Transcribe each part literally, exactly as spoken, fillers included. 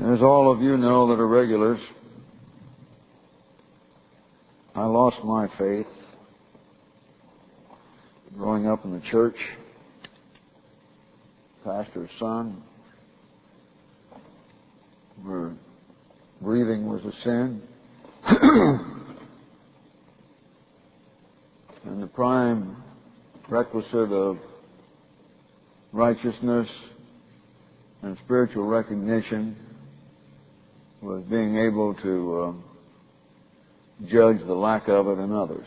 As all of you know that are regulars, I lost my faith growing up in the church, pastor's son, where breathing was a sin. And the prime requisite of righteousness and spiritual recognition was being able to uh, judge the lack of it in others.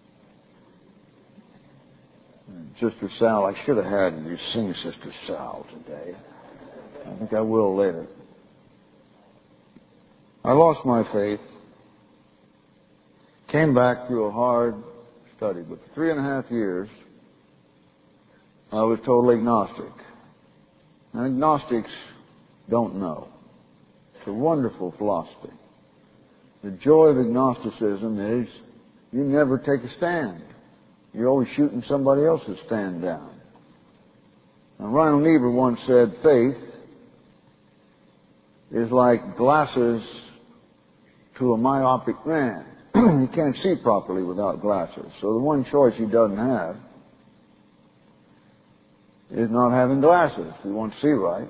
And Sister Sal, I should have had you sing Sister Sal today. I think I will later. I lost my faith, came back through a hard study, but for three and a half years I was totally agnostic. And agnostics don't know. It's a wonderful philosophy. The joy of agnosticism is you never take a stand. You're always shooting somebody else's stand down. Now, Reinhold Niebuhr once said, faith is like glasses to a myopic man. He can't see properly without glasses. So the one choice he doesn't have is not having glasses. He won't see right.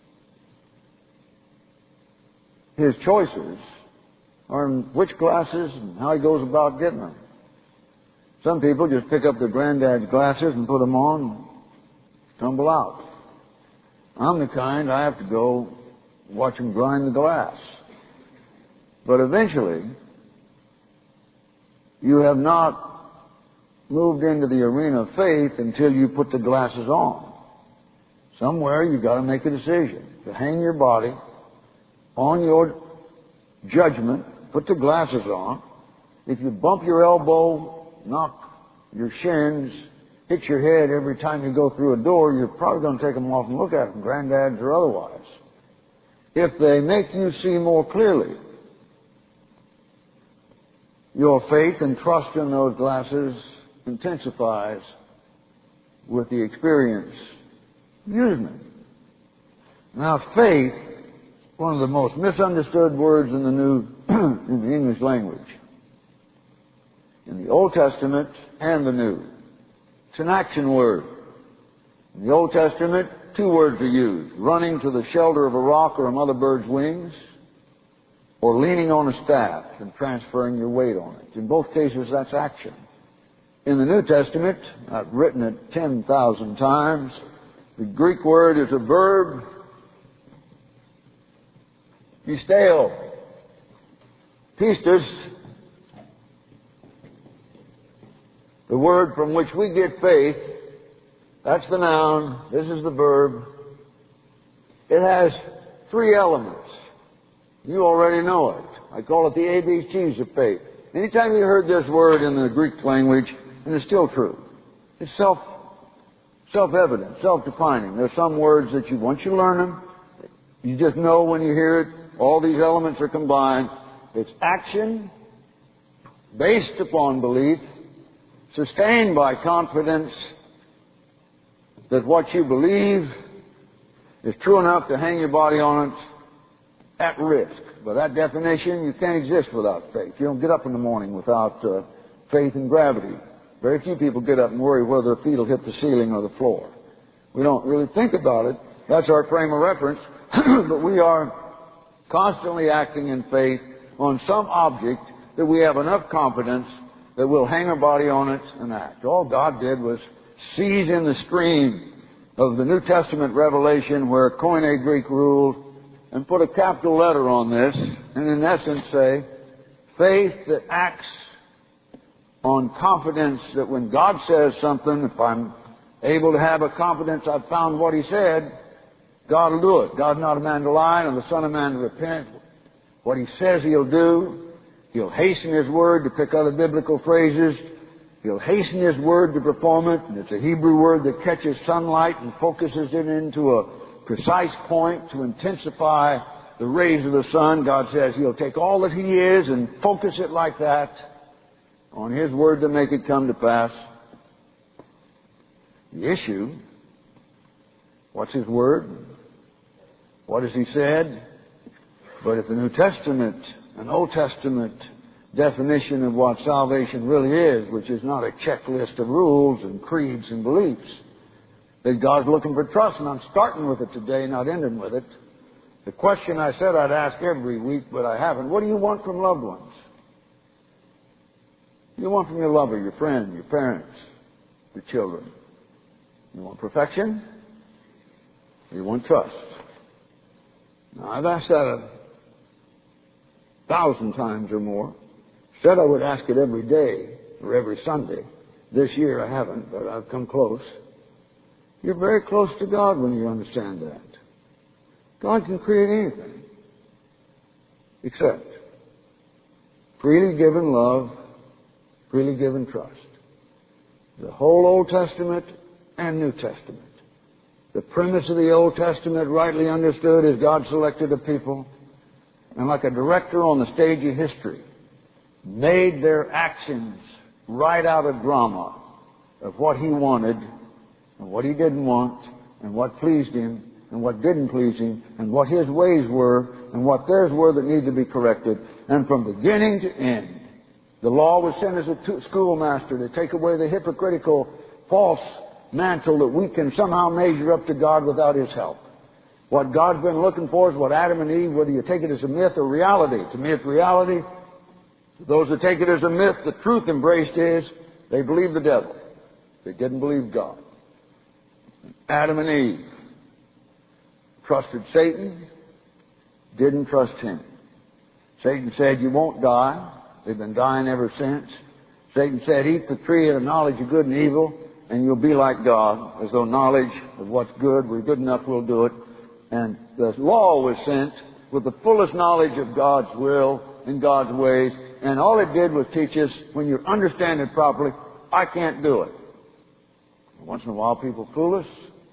His choices are in which glasses and how he goes about getting them. Some people just pick up their granddad's glasses and put them on and tumble out. I'm the kind, I have to go watch him grind the glass. But eventually, you have not moved into the arena of faith until you put the glasses on. Somewhere you've got to make a decision to hang your body on your judgment, put the glasses on. If you bump your elbow, knock your shins, hit your head every time you go through a door, you're probably going to take them off and look at them, granddads or otherwise. If they make you see more clearly, your faith and trust in those glasses intensifies with the experience. Use them. Now, faith, one of the most misunderstood words in the New, in the English language, in the Old Testament and the New. It's an action word. In the Old Testament, two words are used: running to the shelter of a rock or a mother bird's wings, or leaning on a staff and transferring your weight on it. In both cases, that's action. In the New Testament, I've written it ten thousand times, the Greek word is a verb, pisteo, pistis, the word from which we get faith. That's the noun, this is the verb. It has three elements. You already know it. I call it the A B Cs of faith. Anytime you heard this word in the Greek language, and it's still true, it's self, self-evident, self-defining. There's some words that you, once you learn them, you just know when you hear it, all these elements are combined. It's action, based upon belief, sustained by confidence that what you believe is true enough to hang your body on it at risk. By that definition, you can't exist without faith. You don't get up in the morning without uh, faith in gravity. Very few people get up and worry whether their feet will hit the ceiling or the floor. We don't really think about it. That's our frame of reference. But we are constantly acting in faith on some object that we have enough confidence that we'll hang our body on it and act. All God did was seize in the stream of the New Testament revelation where Koine Greek ruled and put a capital letter on this, and in essence say, faith that acts on confidence that when God says something, if I'm able to have a confidence I've found what He said, God will do it. God's not a man to lie, nor the Son of Man to repent. What He says He'll do, He'll hasten His word, to pick other biblical phrases. He'll hasten His word to perform it. And it's a Hebrew word that catches sunlight and focuses it into a precise point to intensify the rays of the sun. God says He'll take all that He is and focus it like that on His word to make it come to pass. The issue, what's His word? What has He said? But if the New Testament, an Old Testament definition of what salvation really is, which is not a checklist of rules and creeds and beliefs, that God's looking for trust, and I'm starting with it today, not ending with it. The question I said I'd ask every week, but I haven't. What do you want from loved ones? What do you want from your lover, your friend, your parents, your children? You want perfection? Or you want trust? Now, I've asked that a thousand times or more. Said I would ask it every day or every Sunday. This year I haven't, but I've come close. You're very close to God when you understand that. God can create anything except freely given love, freely given trust. The whole Old Testament and New Testament. The premise of the Old Testament, rightly understood, is God selected a people and, like a director on the stage of history, made their actions write out a drama of what He wanted and what He didn't want and what pleased Him and what didn't please Him and what His ways were and what theirs were that needed to be corrected. And from beginning to end, the law was sent as a schoolmaster to take away the hypocritical, false mantle that we can somehow measure up to God without His help. What God's been looking for is what Adam and Eve, whether you take it as a myth or reality. To me, it's reality. To those that take it as a myth, the truth embraced is they believed the devil. They didn't believe God. Adam and Eve trusted Satan, didn't trust Him. Satan said, you won't die. They've been dying ever since. Satan said, eat the tree of the knowledge of good and evil, and you'll be like God, as though knowledge of what's good, we're good enough, we'll do it. And the law was sent with the fullest knowledge of God's will and God's ways, and all it did was teach us, when you understand it properly, I can't do it. Once in a while people fool us.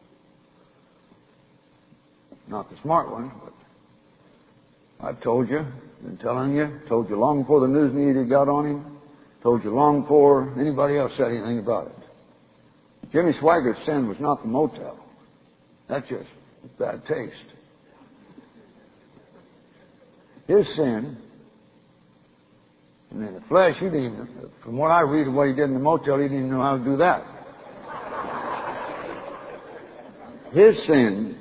Not the smart ones, but I've told you, been telling you, told you long before the news media got on him, told you long before anybody else said anything about it. Jimmy Swaggart's sin was not the motel. That's just bad taste. His sin, and in the flesh, he didn't even, from what I read of what he did in the motel, he didn't even know how to do that. His sin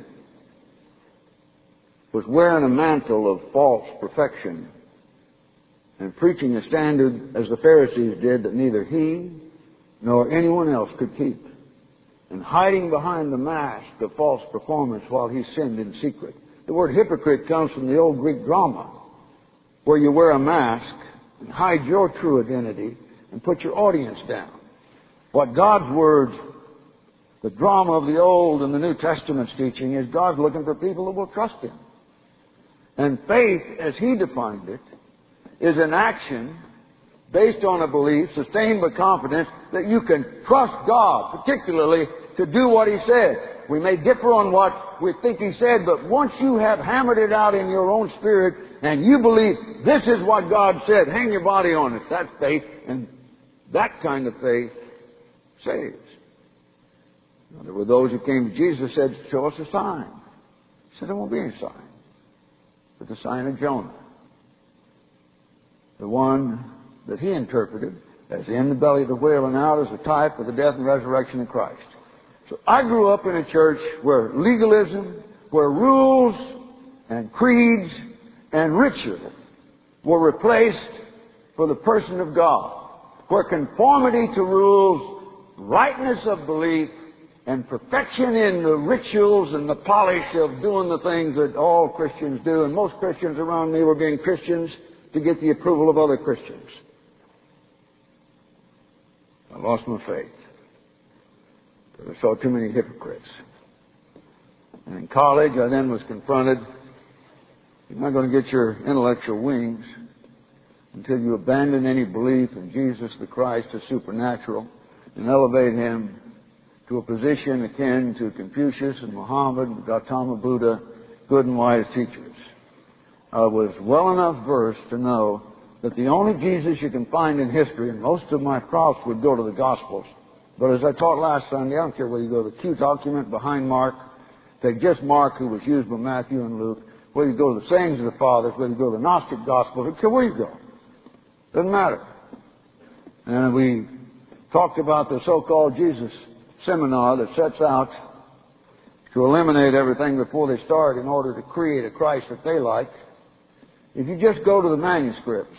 was wearing a mantle of false perfection and preaching a standard, as the Pharisees did, that neither he nor anyone else could keep, and hiding behind the mask of false performance while he sinned in secret. The word hypocrite comes from the old Greek drama, where you wear a mask and hide your true identity and put your audience down. What God's Word, the drama of the Old and the New Testament's teaching, is God's looking for people who will trust Him. And faith, as He defined it, is an action based on a belief, sustained by confidence, that you can trust God, particularly to do what He said. We may differ on what we think He said, but once you have hammered it out in your own spirit and you believe this is what God said, hang your body on it. That's faith, and that kind of faith saves. Now, there were those who came to Jesus and said, show us a sign. He said, there won't be any sign but the sign of Jonah, the one that he interpreted as in the belly of the whale and out as a type of the death and resurrection of Christ. So I grew up in a church where legalism, where rules and creeds and ritual were replaced for the person of God, where conformity to rules, rightness of belief, and perfection in the rituals and the polish of doing the things that all Christians do, and most Christians around me were being Christians to get the approval of other Christians. I lost my faith because I saw too many hypocrites. And in college, I then was confronted, you're not going to get your intellectual wings until you abandon any belief in Jesus the Christ as supernatural and elevate Him to a position akin to Confucius and Muhammad and Gautama Buddha, good and wise teachers. I was well enough versed to know that the only Jesus you can find in history, and most of my props would go to the Gospels, but as I taught last Sunday, I don't care whether you go to the Q document behind Mark, take just Mark, who was used by Matthew and Luke, whether you go to the sayings of the fathers, whether you go to the Gnostic Gospels, where you go. Doesn't matter. And we talked about the so-called Jesus seminar that sets out to eliminate everything before they start in order to create a Christ that they like. If you just go to the manuscripts,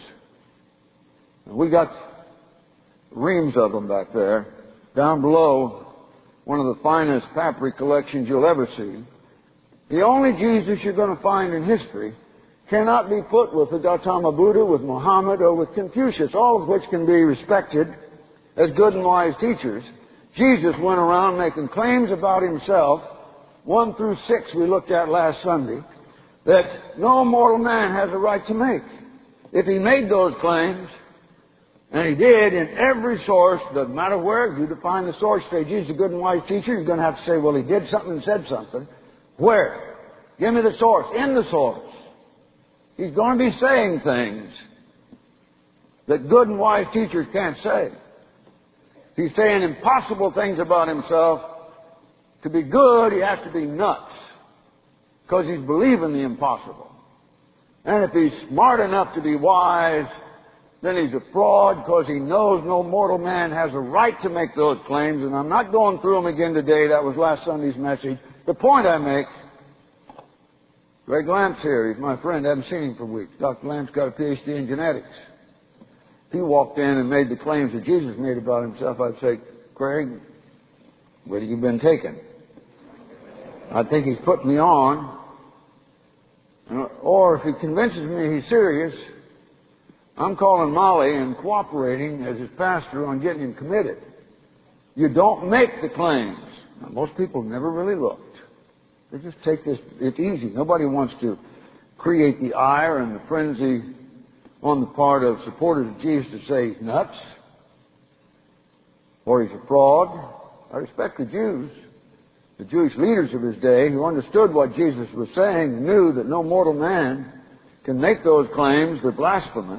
and we got reams of them back there, down below, one of the finest papyri collections you'll ever see. The only Jesus you're going to find in history cannot be put with the Gautama Buddha, with Muhammad, or with Confucius, all of which can be respected as good and wise teachers. Jesus went around making claims about himself, one through six we looked at last Sunday, that no mortal man has a right to make. If he made those claims, and he did in every source, doesn't matter where, you define the source, say Jesus is a good and wise teacher, you're going to have to say, well, he did something and said something. Where? Give me the source. In the source. He's going to be saying things that good and wise teachers can't say. He's saying impossible things about himself. To be good, he has to be nuts, because he's believing the impossible. And if he's smart enough to be wise, then he's a fraud, because he knows no mortal man has a right to make those claims. And I'm not going through them again today. That was last Sunday's message. The point I make, Greg Lamps here, he's my friend, I haven't seen him for weeks. Doctor Lamps got a P H D in genetics. If he walked in and made the claims that Jesus made about himself, I'd say, Craig, where have you been taken? I think he's putting me on. Or if he convinces me he's serious, I'm calling Molly and cooperating as his pastor on getting him committed. You don't make the claims. Now, most people never really looked. They just take this, it's easy. Nobody wants to create the ire and the frenzy on the part of supporters of Jesus to say he's nuts or he's a fraud. I respect the Jews, the Jewish leaders of his day, who understood what Jesus was saying and knew that no mortal man can make those claims. They're blasphemous.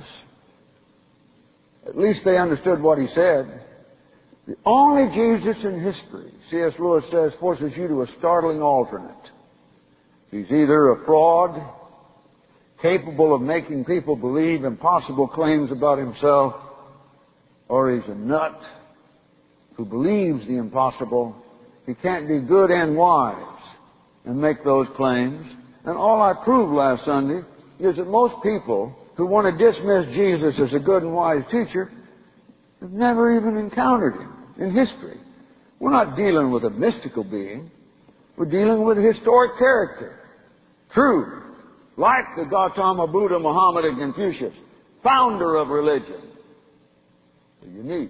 At least they understood what he said. The only Jesus in history, C S Lewis says, forces you to a startling alternate. He's either a fraud, capable of making people believe impossible claims about himself, or he's a nut who believes the impossible. He can't be good and wise and make those claims. And all I proved last Sunday is that most people who want to dismiss Jesus as a good and wise teacher have never even encountered him in history. We're not dealing with a mystical being. We're dealing with a historic character. True. Like the Gautama Buddha, Muhammad, and Confucius. Founder of religion. Unique.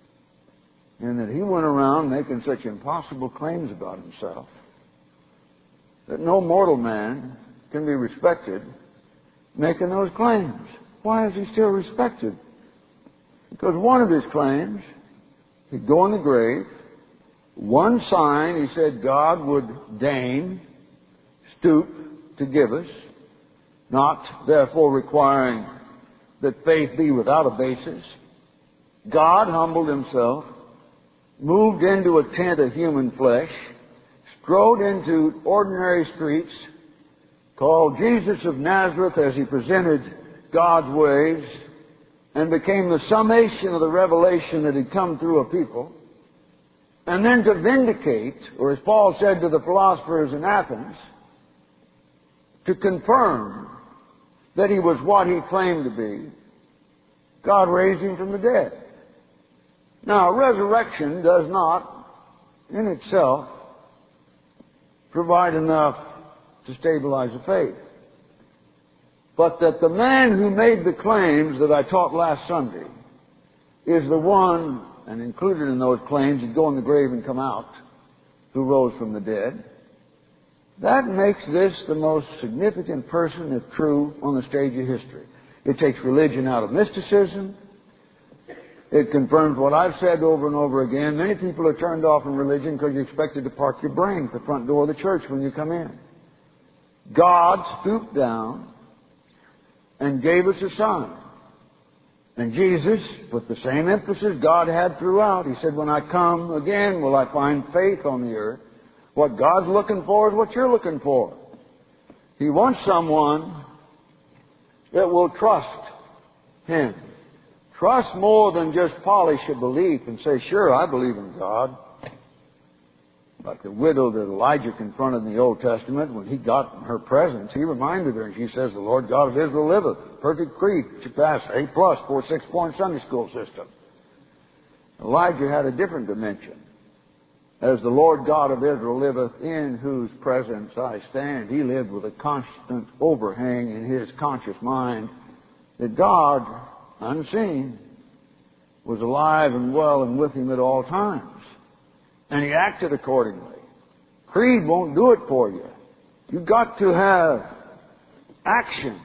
In that he went around making such impossible claims about himself that no mortal man can be respected making those claims. Why is he still respected? Because one of his claims, he'd go in the grave. One sign, he said, God would deign, stoop to give us, not therefore requiring that faith be without a basis. God humbled himself, moved into a tent of human flesh, strode into ordinary streets, called Jesus of Nazareth as he presented God's ways, and became the summation of the revelation that had come through a people. And then to vindicate, or as Paul said to the philosophers in Athens, to confirm that he was what he claimed to be, God raised him from the dead. Now, resurrection does not, in itself, provide enough to stabilize the faith. But that the man who made the claims that I taught last Sunday is the one, and included in those claims, he'd go in the grave and come out, who rose from the dead. That makes this the most significant person, if true, on the stage of history. It takes religion out of mysticism. It confirms what I've said over and over again. Many people are turned off from religion because you're expected to park your brain at the front door of the church when you come in. God stooped down and gave us a sign. And Jesus, with the same emphasis God had throughout, he said, when I come again, will I find faith on the earth? What God's looking for is what you're looking for. He wants someone that will trust Him. Trust more than just polish a belief and say, sure, I believe in God. Like the widow that Elijah confronted in the Old Testament, when he got in her presence, he reminded her, and she says, the Lord God of Israel liveth. Perfect creed. She passed A plus, four six-point Sunday school system. Elijah had a different dimension. As the Lord God of Israel liveth, in whose presence I stand. He lived with a constant overhang in his conscious mind that God, unseen, was alive and well and with him at all times. And he acted accordingly. Creed won't do it for you. You've got to have action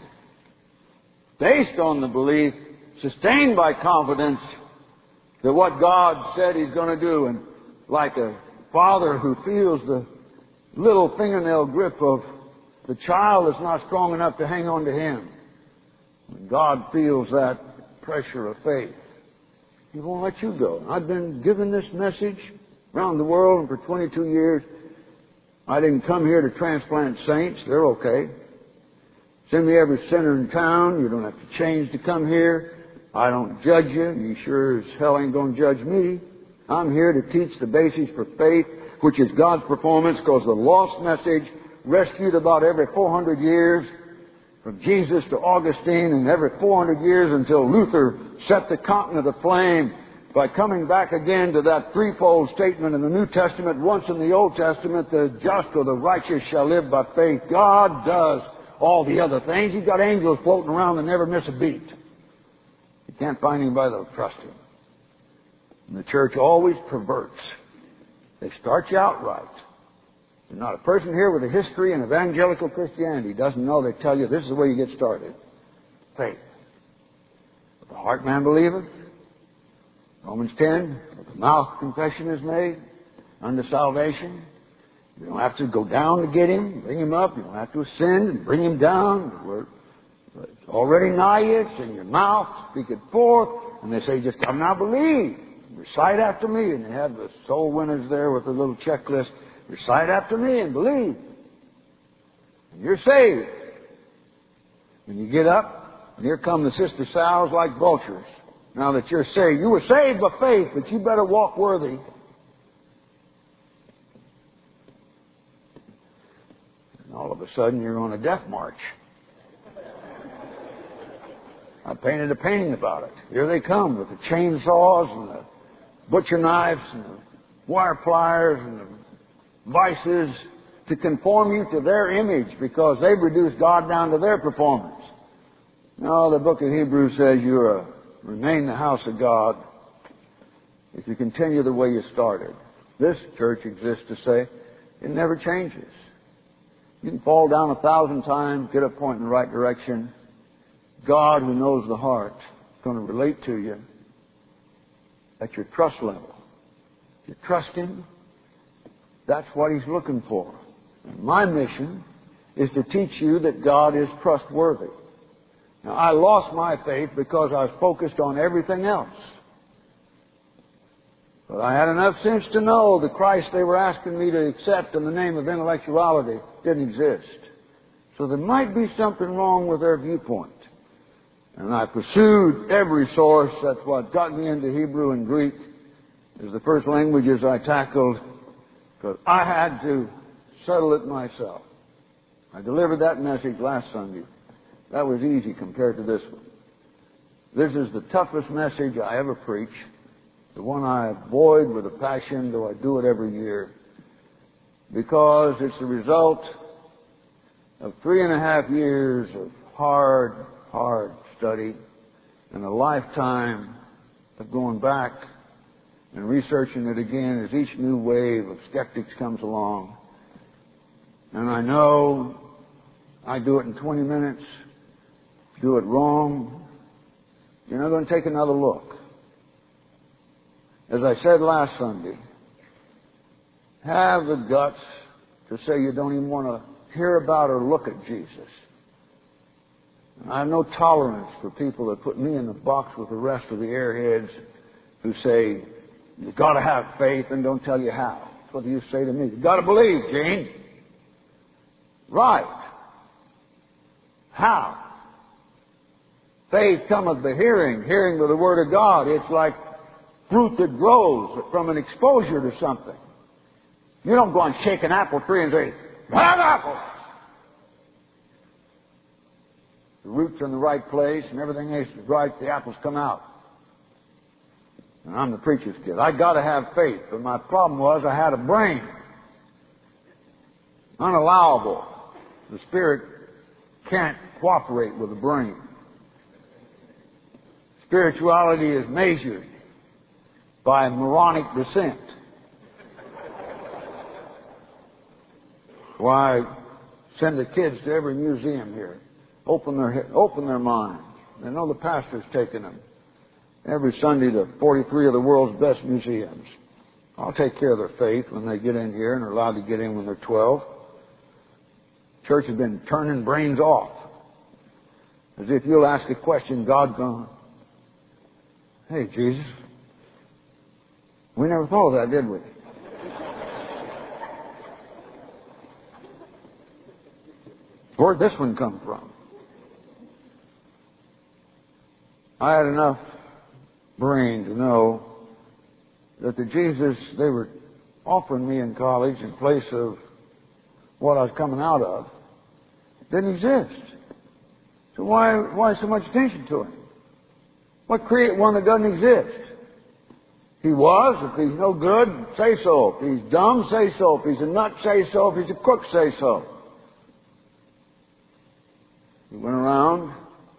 based on the belief, sustained by confidence that what God said He's going to do. And like a father who feels the little fingernail grip of the child that's not strong enough to hang on to him, when God feels that pressure of faith, He won't let you go. I've been given this message around the world, and for twenty-two years, I didn't come here to transplant saints. They're okay. Send me every sinner in town. You don't have to change to come here. I don't judge you. You sure as hell ain't going to judge me. I'm here to teach the basis for faith, which is God's performance, because the lost message, rescued about every four hundred years, from Jesus to Augustine, and every four hundred years until Luther set the continent aflame by coming back again to that threefold statement in the New Testament. Once in the Old Testament, the just or the righteous shall live by faith. God does all the other things. He's got angels floating around that never miss a beat. You can't find anybody that'll trust Him. And the church always perverts. They start you out right. There's not a person here with a history in evangelical Christianity doesn't know. They tell you this is the way you get started. Faith. With the heart man believeth. Romans ten, with the mouth confession is made unto salvation. You don't have to go down to get Him, bring Him up. You don't have to ascend and bring Him down. We're, it's already nigh you. It's in your mouth. Speak it forth. And they say, just come now, believe. Recite after me. And they have the soul winners there with a little checklist. Recite after me and believe. And you're saved. When you get up, and here come the sister sows like vultures. Now that you're saved. You were saved by faith, but you better walk worthy. And all of a sudden you're on a death march. I painted a painting about it. Here they come with the chainsaws and the butcher knives and the wire pliers and the vices to conform you to their image, because they've reduced God down to their performance. No, the book of Hebrews says you're a remain the house of God if you continue the way you started. This church exists to say it never changes. You can fall down a thousand times, get a point in the right direction. God, who knows the heart, is going to relate to you at your trust level. If you trust Him, that's what He's looking for. And my mission is to teach you that God is trustworthy. Now, I lost my faith because I was focused on everything else. But I had enough sense to know the Christ they were asking me to accept in the name of intellectuality didn't exist. So there might be something wrong with their viewpoint. And I pursued every source. That's what got me into Hebrew and Greek. Is the first languages I tackled, because I had to settle it myself. I delivered that message last Sunday. That was easy compared to this one. This is the toughest message I ever preach. The one I avoid with a passion, though I do it every year. Because it's the result of three and a half years of hard, hard study and a lifetime of going back and researching it again as each new wave of skeptics comes along. And I know I do it in twenty minutes. Do it wrong, you're not going to take another look. As I said last Sunday, have the guts to say you don't even want to hear about or look at Jesus. I have no tolerance for people that put me in the box with the rest of the airheads who say, you've got to have faith and don't tell you how. That's what you say to me. You've got to believe, Gene. Right. How? Faith cometh by hearing, hearing by the Word of God. It's like fruit that grows from an exposure to something. You don't go and shake an apple tree and say, have apples! The roots are in the right place and everything else is right, the apples come out. And I'm the preacher's kid. I got to have faith, but my problem was I had a brain. Unallowable. The Spirit can't cooperate with the brain. Spirituality is measured by moronic descent. Why, send the kids to every museum here. Open their open their minds. They know the pastor's taking them every Sunday to forty-three of the world's best museums. I'll take care of their faith when they get in here and are allowed to get in when they're twelve. Church has been turning brains off. As if you'll ask a question, God's gone, hey, Jesus, we never thought of that, did we? Where'd this one come from? I had enough brain to know that the Jesus they were offering me in college in place of what I was coming out of didn't exist. So why, why so much attention to him? What create one that doesn't exist? He was. If he's no good, say so. If he's dumb, say so. If he's a nut, say so. If he's a crook, say so. He went around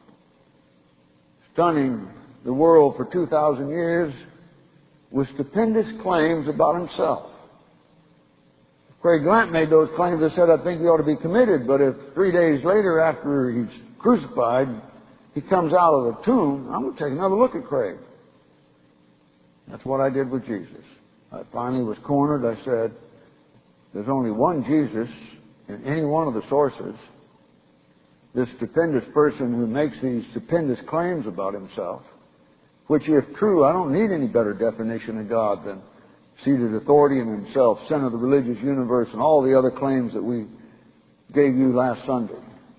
stunning the world for two thousand years with stupendous claims about himself. Craig Grant made those claims. I said, I think he ought to be committed. But if three days later, after he's crucified, he comes out of the tomb, I'm going to take another look at Craig. That's what I did with Jesus. I finally was cornered. I said, there's only one Jesus in any one of the sources. This stupendous person who makes these stupendous claims about himself, which if true, I don't need any better definition of God than seated authority in himself, center of the religious universe, and all the other claims that we gave you last Sunday.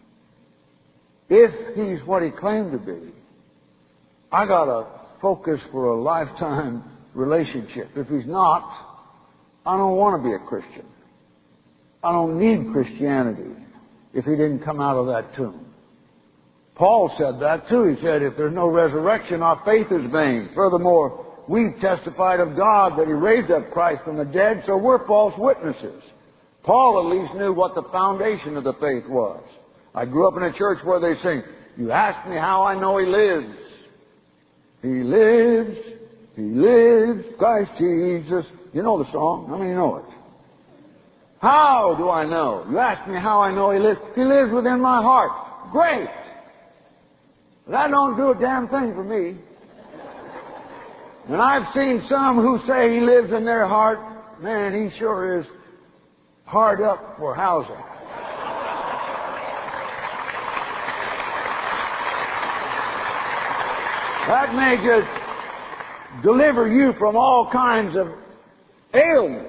If he's what he claimed to be, I got to focus for a lifetime relationship. If he's not, I don't want to be a Christian. I don't need Christianity if he didn't come out of that tomb. Paul said that too. He said, if there's no resurrection, our faith is vain. Furthermore, we've testified of God that he raised up Christ from the dead, so we're false witnesses. Paul at least knew what the foundation of the faith was. I grew up in a church where they sing, you ask me how I know he lives. He lives, he lives, Christ Jesus. You know the song. How many know it? How do I know? You ask me how I know he lives. He lives within my heart. Great. But that don't do a damn thing for me. And I've seen some who say he lives in their heart. Man, he sure is hard up for housing. That may just deliver you from all kinds of ailments.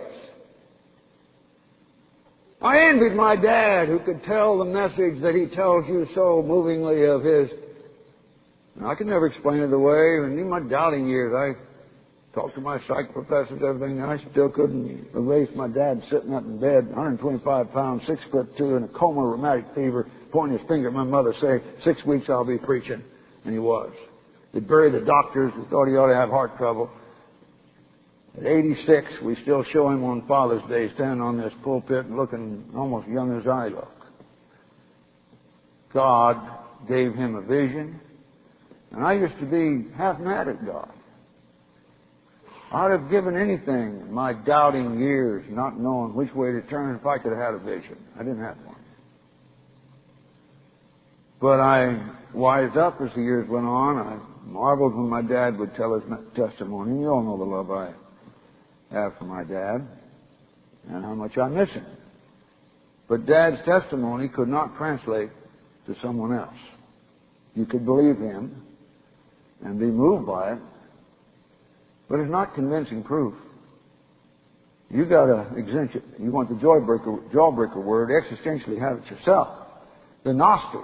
I envied my dad who could tell the message that he tells you so movingly of his. I could never explain it away. And in my doubting years, I talked to my psych professors, everything, and I still couldn't erase my dad sitting up in bed, one hundred twenty-five pounds, six foot two, in a coma, rheumatic fever, pointing his finger at my mother, saying, six weeks I'll be preaching. And he was. They buried the doctors who thought he ought to have heart trouble. At eighty-six, we still show him on Father's Day standing on this pulpit and looking almost young as I look. God gave him a vision, and I used to be half mad at God. I'd have given anything in my doubting years, not knowing which way to turn, if I could have had a vision. I didn't have one. But I wised up as the years went on. I marveled when my dad would tell his testimony. You all know the love I have for my dad and how much I miss him. But Dad's testimony could not translate to someone else. You could believe him and be moved by it, but it's not convincing proof. You got to exempt You want the jawbreaker, jawbreaker word, existentially have it yourself. The Gnostics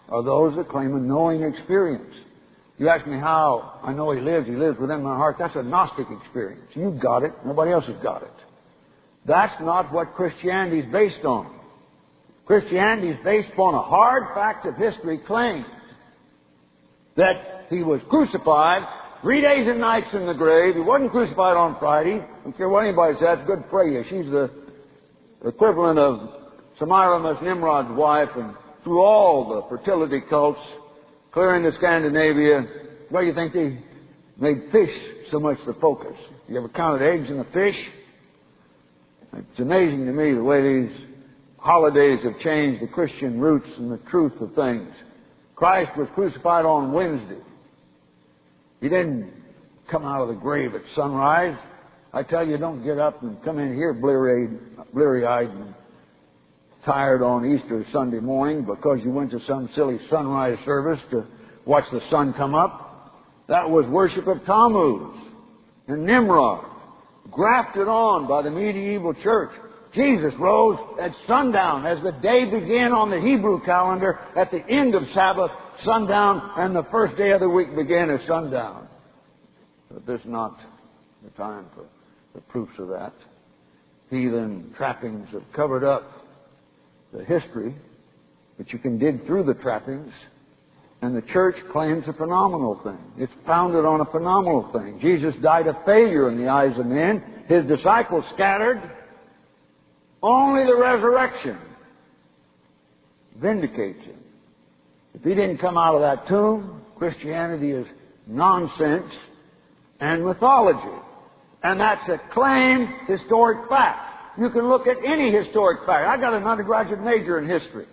are those that claim a knowing experience. You ask me how I know He lives. He lives within my heart. That's a Gnostic experience. You've got it. Nobody else has got it. That's not what Christianity is based on. Christianity is based upon a hard fact of history claim that He was crucified three days and nights in the grave. He wasn't crucified on Friday. I don't care what anybody says. Good Freya. She's the equivalent of Semiramis, Nimrod's wife, and through all the fertility cults, clear into Scandinavia, why do you think they made fish so much the focus? You ever counted eggs in a fish? It's amazing to me the way these holidays have changed the Christian roots and the truth of things. Christ was crucified on Wednesday. He didn't come out of the grave at sunrise. I tell you, don't get up and come in here bleary-eyed, bleary-eyed and tired on Easter Sunday morning because you went to some silly sunrise service to watch the sun come up. That was worship of Tammuz and Nimrod, grafted on by the medieval church. Jesus rose at sundown as the day began on the Hebrew calendar at the end of Sabbath, sundown, and the first day of the week began at sundown. But this is not the time for the proofs of that. Heathen trappings have covered up the history, but you can dig through the trappings, and the church claims a phenomenal thing. It's founded on a phenomenal thing. Jesus died a failure in the eyes of men. His disciples scattered. Only the resurrection vindicates Him. If He didn't come out of that tomb, Christianity is nonsense and mythology. And that's a claimed historic fact. You can look at any historic fact. I got an undergraduate major in history.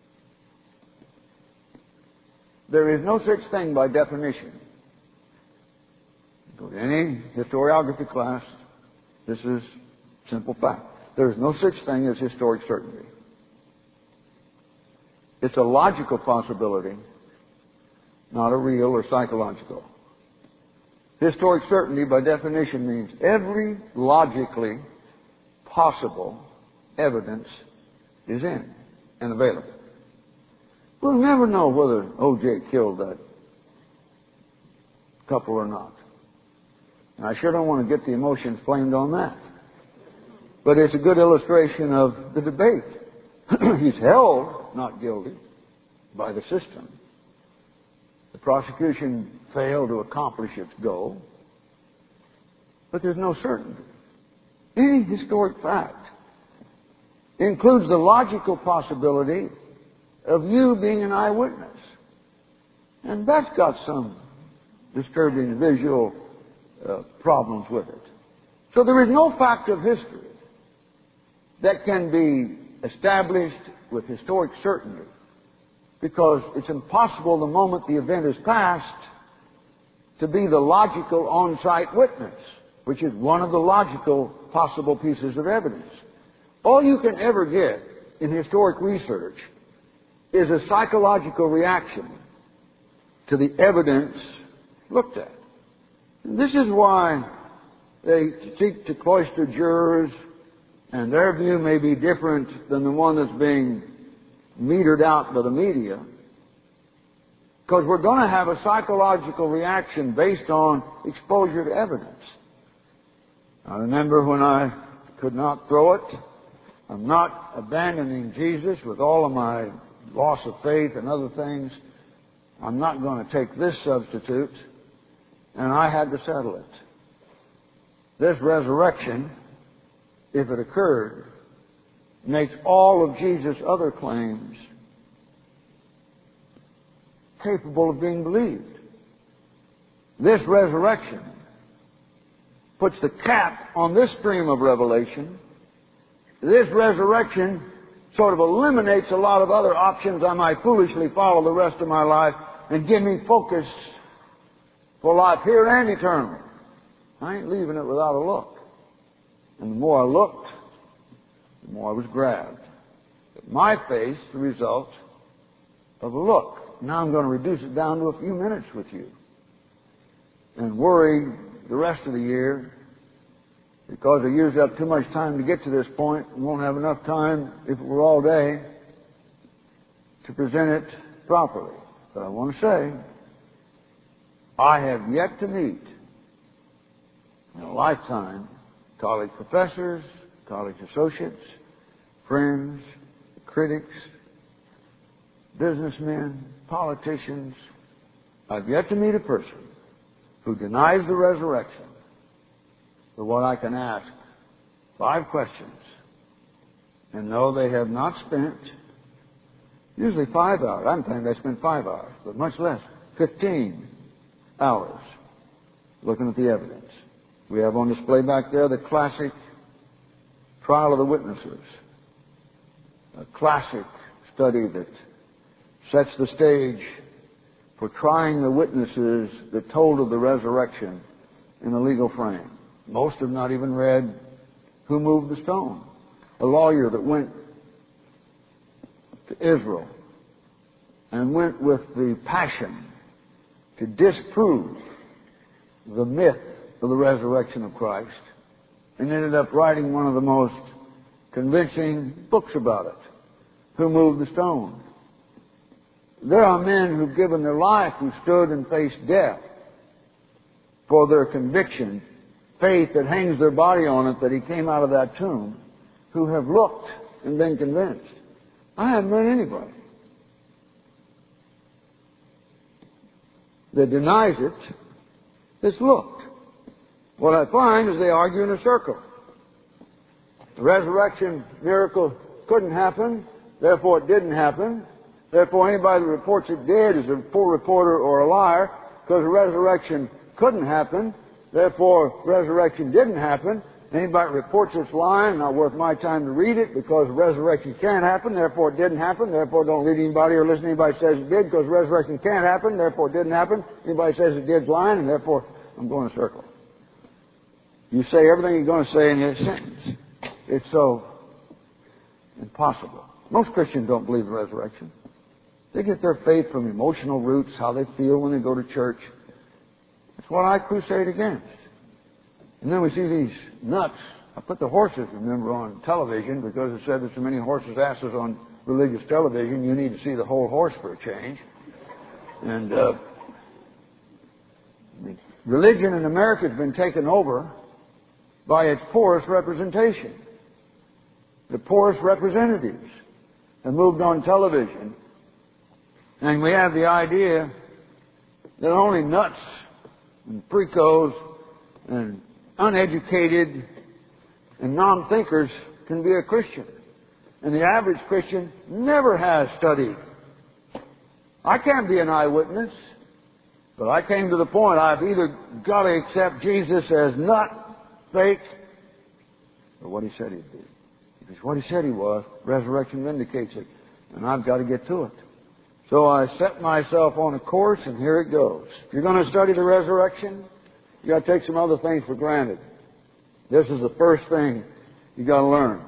There is no such thing by definition. Go to any historiography class. This is simple fact. There is no such thing as historic certainty. It's a logical possibility, not a real or psychological. Historic certainty, by definition, means every logically possible evidence is in and available. We'll never know whether O J killed that couple or not. And I sure don't want to get the emotions flamed on that. But it's a good illustration of the debate. He's held not guilty by the system. The prosecution failed to accomplish its goal. But there's no certainty. Any historic fact includes the logical possibility of you being an eyewitness. And that's got some disturbing visual uh, problems with it. So there is no fact of history that can be established with historic certainty, because it's impossible the moment the event is past to be the logical on-site witness, which is one of the logical possible pieces of evidence. All you can ever get in historic research is a psychological reaction to the evidence looked at. And this is why they seek to cloister jurors, and their view may be different than the one that's being metered out by the media, because we're going to have a psychological reaction based on exposure to evidence. I remember when I could not throw it. I'm not abandoning Jesus with all of my loss of faith and other things. I'm not going to take this substitute, and I had to settle it. This resurrection, if it occurred, makes all of Jesus' other claims capable of being believed. This resurrection puts the cap on this stream of revelation. This resurrection sort of eliminates a lot of other options I might foolishly follow the rest of my life and give me focus for life here and eternal. I ain't leaving it without a look. And the more I looked, the more I was grabbed. But my faith, the result of a look. Now I'm going to reduce it down to a few minutes with you and worry the rest of the year, because I used up too much time to get to this point and won't have enough time, if it were all day, to present it properly. But I want to say, I have yet to meet in a lifetime college professors, college associates, friends, critics, businessmen, politicians. I've yet to meet a person who denies the resurrection for what I can ask five questions and know they have not spent usually five hours. I'm saying they spent five hours, but much less, fifteen hours looking at the evidence. We have on display back there the classic Trial of the Witnesses, a classic study that sets the stage for trying the witnesses that told of the resurrection in a legal frame. Most have not even read Who Moved the Stone. A lawyer that went to Israel and went with the passion to disprove the myth of the resurrection of Christ and ended up writing one of the most convincing books about it, Who Moved the Stone. There are men who've given their life who stood and faced death for their conviction, faith that hangs their body on it that he came out of that tomb, who have looked and been convinced. I haven't met anybody that denies it that's looked. What I find is they argue in a circle. The resurrection miracle couldn't happen, therefore it didn't happen. Therefore anybody that reports it did is a poor reporter or a liar, because the resurrection couldn't happen, therefore resurrection didn't happen. Anybody that reports it's lying, not worth my time to read it, because the resurrection can't happen, therefore it didn't happen, therefore don't read anybody or listen to anybody who says it did, because the resurrection can't happen, therefore it didn't happen. Anybody says it did's lying, and therefore I'm going in a circle. You say everything you're going to say in your sentence. It's so impossible. Most Christians don't believe the resurrection. They get their faith from emotional roots, how they feel when they go to church. That's what I crusade against. And then we see these nuts. I put the horses, remember, on television because it said there's so many horses' asses on religious television. You need to see the whole horse for a change. And uh, religion in America has been taken over by its poorest representation. The poorest representatives have moved on television. And we have the idea that only nuts and precos and uneducated and non-thinkers can be a Christian. And the average Christian never has studied. I can't be an eyewitness, but I came to the point I've either got to accept Jesus as nut, fake, or what he said he'd be. If it's what he said he was, resurrection vindicates it. And I've got to get to it. So I set myself on a course, and here it goes. If you're going to study the resurrection, you got to take some other things for granted. This is the first thing you got to learn.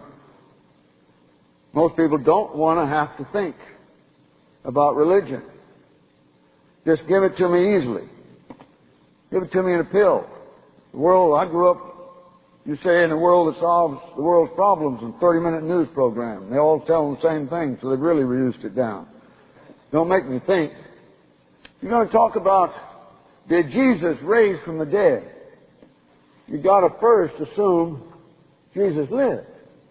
Most people don't want to have to think about religion. Just give it to me easily. Give it to me in a pill. The world, I grew up, you say, in a world that solves the world's problems in a thirty-minute news program. They all tell them the same thing, so they've really reduced it down. Don't make me think. You're going to talk about, did Jesus raise from the dead? You got to first assume Jesus lived.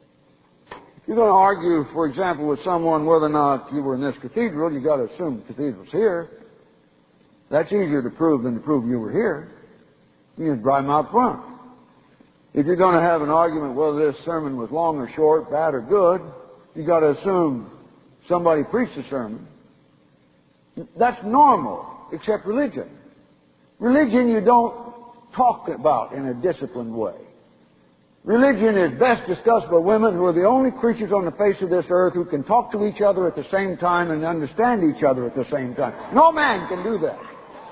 If you're going to argue, for example, with someone whether or not you were in this cathedral, you got to assume the cathedral's here. That's easier to prove than to prove you were here. You can drive them out front. If you're going to have an argument whether this sermon was long or short, bad or good, you got to assume somebody preached the sermon. That's normal, except religion. Religion you don't talk about in a disciplined way. Religion is best discussed by women who are the only creatures on the face of this earth who can talk to each other at the same time and understand each other at the same time. No man can do that.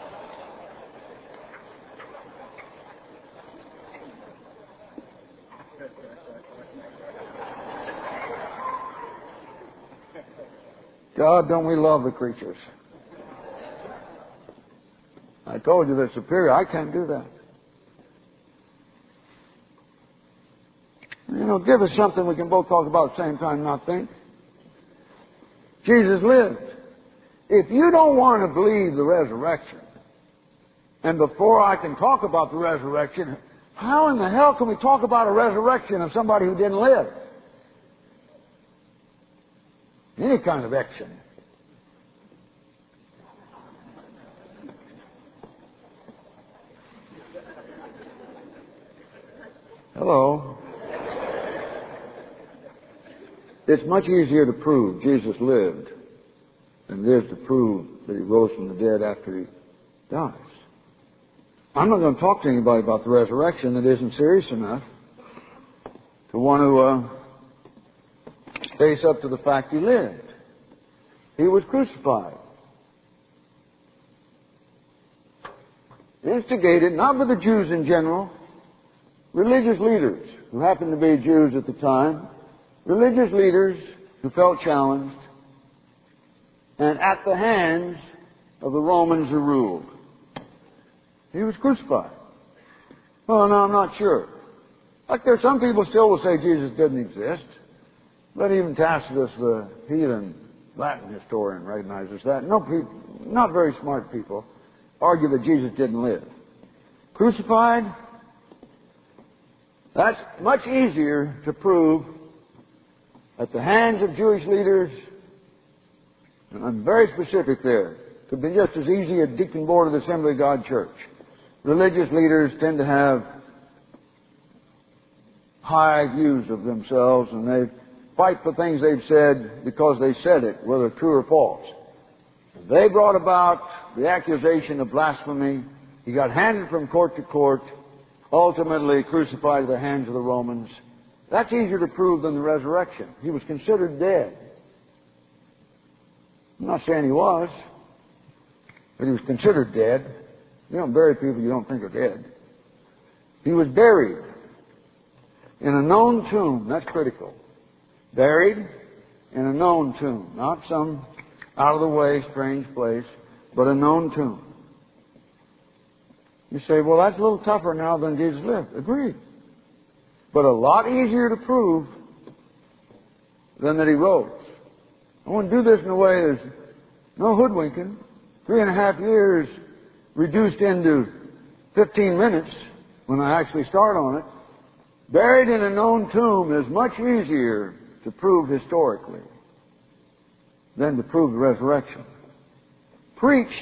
God, don't we love the creatures? I told you they're superior. I can't do that. You know, give us something we can both talk about at the same time and not think. Jesus lived. If you don't want to believe the resurrection, and before I can talk about the resurrection, how in the hell can we talk about a resurrection of somebody who didn't live? Any kind of action. Hello. It's much easier to prove Jesus lived than it is to prove that He rose from the dead after He dies. I'm not going to talk to anybody about the resurrection that isn't serious enough to want to uh, face up to the fact He lived. He was crucified. Instigated, not by the Jews in general, religious leaders who happened to be Jews at the time, religious leaders who felt challenged, and at the hands of the Romans who ruled. He was crucified. Well, no, I'm not sure. Like there, some people still will say Jesus didn't exist. But even Tacitus, the heathen Latin historian, recognizes that. No people, not very smart people, argue that Jesus didn't live. Crucified? That's much easier to prove at the hands of Jewish leaders. And I'm very specific there. It could be just as easy as deacon board of the Assembly of God Church. Religious leaders tend to have high views of themselves, and they fight for things they've said because they said it, whether true or false. They brought about the accusation of blasphemy. He got handed from court to court, ultimately crucified at the hands of the Romans. That's easier to prove than the resurrection. He was considered dead. I'm not saying he was, but he was considered dead. You don't bury people you don't think are dead. He was buried in a known tomb. That's critical. Buried in a known tomb. Not some out-of-the-way, strange place, but a known tomb. You say, well, that's a little tougher now than Jesus lived. Agreed. But a lot easier to prove than that He rose. I want to do this in a way there's no hoodwinking. Three and a half years reduced into fifteen minutes when I actually start on it. Buried in a known tomb is much easier to prove historically than to prove the resurrection. Preached,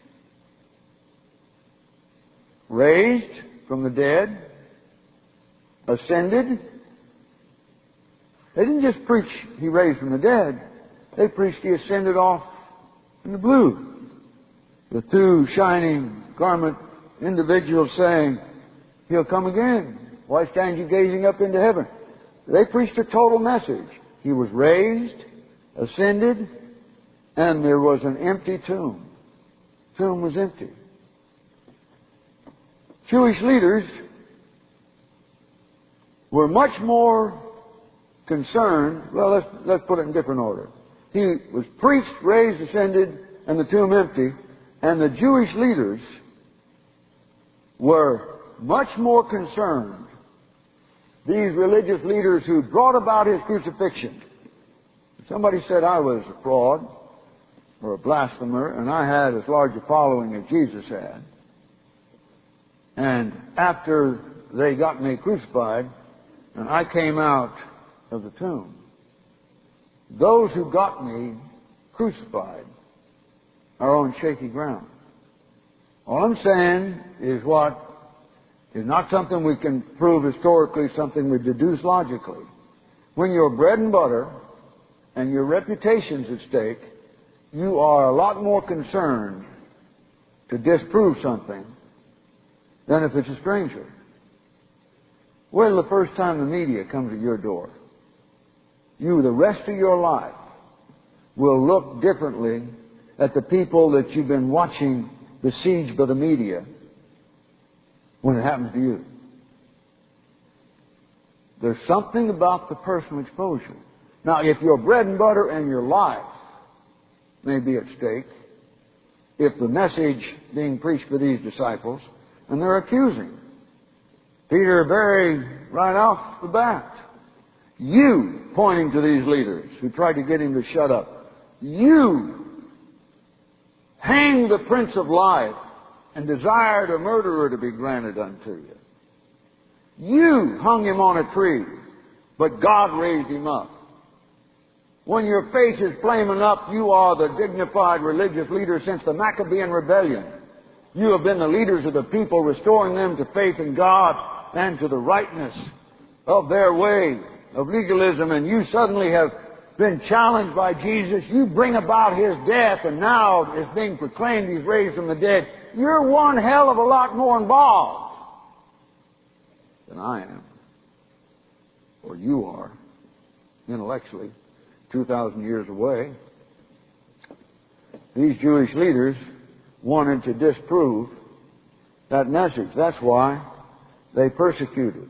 raised from the dead, ascended. They didn't just preach He raised from the dead. They preached He ascended off in the blue. The two shining garment individuals saying, He'll come again. Why stand you gazing up into heaven? They preached a total message. He was raised, ascended, and there was an empty tomb. The tomb was empty. Jewish leaders were much more concerned. Well, let's, let's put it in different order. He was preached, raised, ascended, and the tomb empty. And the Jewish leaders were much more concerned. These religious leaders who brought about His crucifixion. Somebody said I was a fraud or a blasphemer, and I had as large a following as Jesus had. And after they got me crucified, and I came out of the tomb, those who got me crucified are on shaky ground. All I'm saying is what is not something we can prove historically, something we deduce logically. When your bread and butter and your reputation's at stake, you are a lot more concerned to disprove something than if it's a stranger. When's the first time the media comes to your door? You, the rest of your life, will look differently at the people that you've been watching besieged by the media when it happens to you. There's something about the personal exposure. Now, if your bread and butter and your life may be at stake, if the message being preached for these disciples, and they're accusing Peter very right off the bat, you pointing to these leaders who tried to get him to shut up, you hang the Prince of Life, and desired a murderer to be granted unto you. You hung him on a tree, but God raised him up. When your face is flaming up, you are the dignified religious leader since the Maccabean rebellion. You have been the leaders of the people, restoring them to faith in God and to the rightness of their way of legalism, and you suddenly have been challenged by Jesus. You bring about His death, and now it's being proclaimed He's raised from the dead. You're one hell of a lot more involved than I am, or you are, intellectually, two thousand years away. These Jewish leaders wanted to disprove that message. That's why they persecuted.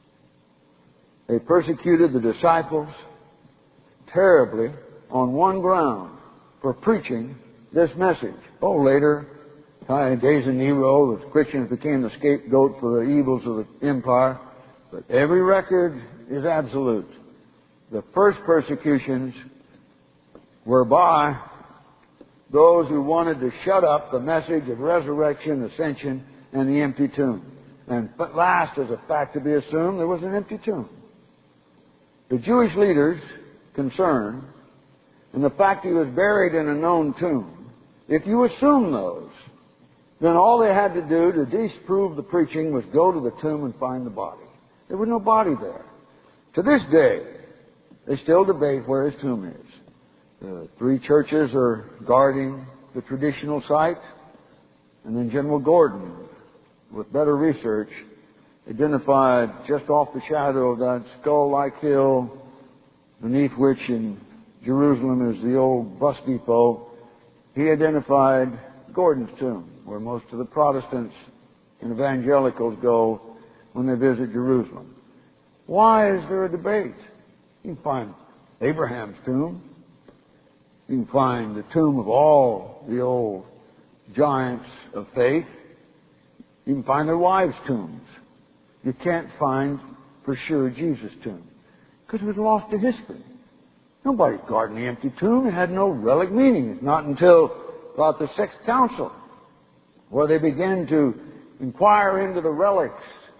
They persecuted the disciples terribly on one ground, for preaching this message. Oh, later, in days of Nero, the Christians became the scapegoat for the evils of the empire. But every record is absolute. The first persecutions were by those who wanted to shut up the message of resurrection, ascension, and the empty tomb. And at last, as a fact to be assumed, there was an empty tomb. The Jewish leaders concerned, and the fact he was buried in a known tomb, if you assume those, then all they had to do to disprove the preaching was go to the tomb and find the body. There was no body there. To this day, they still debate where his tomb is. The three churches are guarding the traditional site, and then General Gordon, with better research, identified just off the shadow of that skull-like hill beneath which in Jerusalem is the old bus depot. He identified Gordon's tomb, where most of the Protestants and evangelicals go when they visit Jerusalem. Why is there a debate? You can find Abraham's tomb. You can find the tomb of all the old giants of faith. You can find their wives' tombs. You can't find for sure Jesus' tomb, because it was lost to history. Nobody guarded the empty tomb. It had no relic meaning. It's not until about the Sixth Council where they began to inquire into the relics,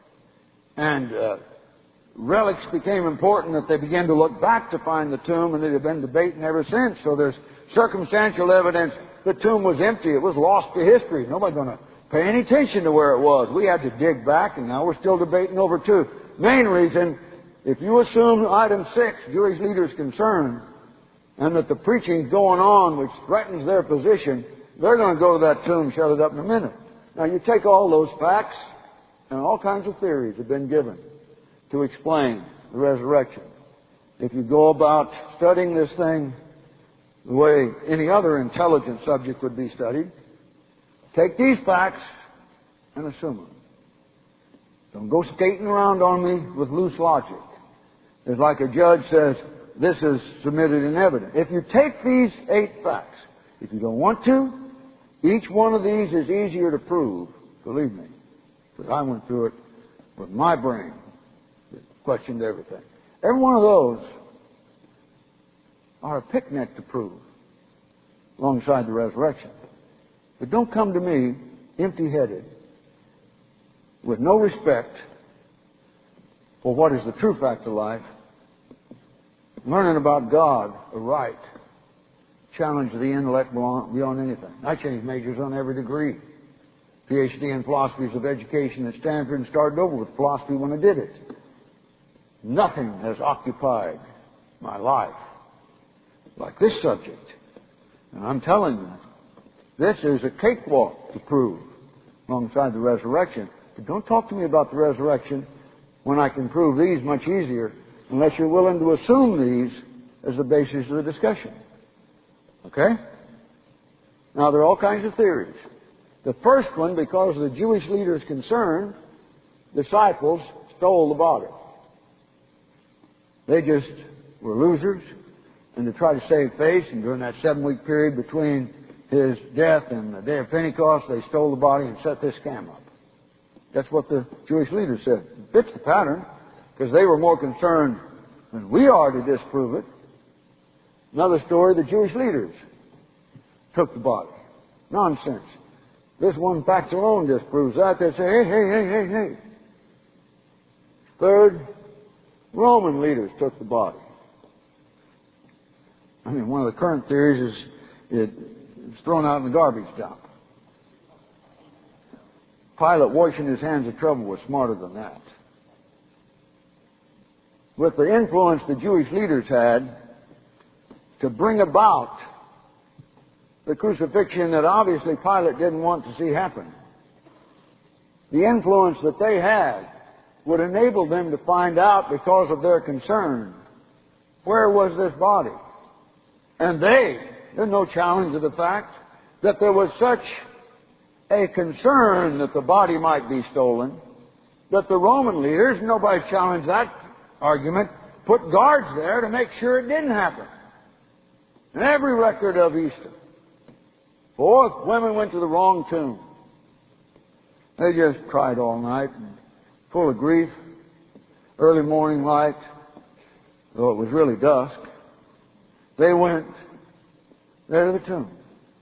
and uh, relics became important that they began to look back to find the tomb, and they've been debating ever since. So there's circumstantial evidence the tomb was empty. It was lost to history. Nobody's going to pay any attention to where it was. We had to dig back, and now we're still debating over two. Main reason, if you assume item six, Jewish leaders' concern, and that the preaching's going on which threatens their position, they're going to go to that tomb, shut it up in a minute. Now you take all those facts, and all kinds of theories have been given to explain the resurrection. If you go about studying this thing the way any other intelligent subject would be studied, take these facts and assume them. Don't go skating around on me with loose logic. It's like a judge says, this is submitted in evidence. If you take these eight facts, if you don't want to, each one of these is easier to prove, believe me, because I went through it with my brain. It questioned everything. Every one of those are a picnic to prove alongside the resurrection. But don't come to me empty-headed with no respect for what is the true fact of life, learning about God aright, challenge the intellect beyond anything. I changed majors on every degree. P H D in philosophies of education at Stanford, and started over with philosophy when I did it. Nothing has occupied my life like this subject. And I'm telling you, this is a cakewalk to prove alongside the resurrection. But don't talk to me about the resurrection when I can prove these much easier, unless you're willing to assume these as the basis of the discussion. Okay? Now, there are all kinds of theories. The first one, because of the Jewish leaders' concern, disciples stole the body. They just were losers, and to try to save face, and during that seven-week period between his death and the day of Pentecost, they stole the body and set this scam up. That's what the Jewish leaders said. It fits the pattern, because they were more concerned than we are to disprove it. Another story, the Jewish leaders took the body. Nonsense. This one fact alone disproves that. They say, hey, hey, hey, hey, hey. Third, Roman leaders took the body. I mean, one of the current theories is it's thrown out in the garbage dump. Pilate washing his hands of trouble was smarter than that. With the influence the Jewish leaders had to bring about the crucifixion that obviously Pilate didn't want to see happen, the influence that they had would enable them to find out, because of their concern, where was this body? And they, there's no challenge to the fact that there was such a concern that the body might be stolen, that the Roman leaders, nobody challenged that argument, put guards there to make sure it didn't happen. In every record of Easter. Fourth, women went to the wrong tomb. They just cried all night, and full of grief. Early morning light, though it was really dusk, they went there to the tomb.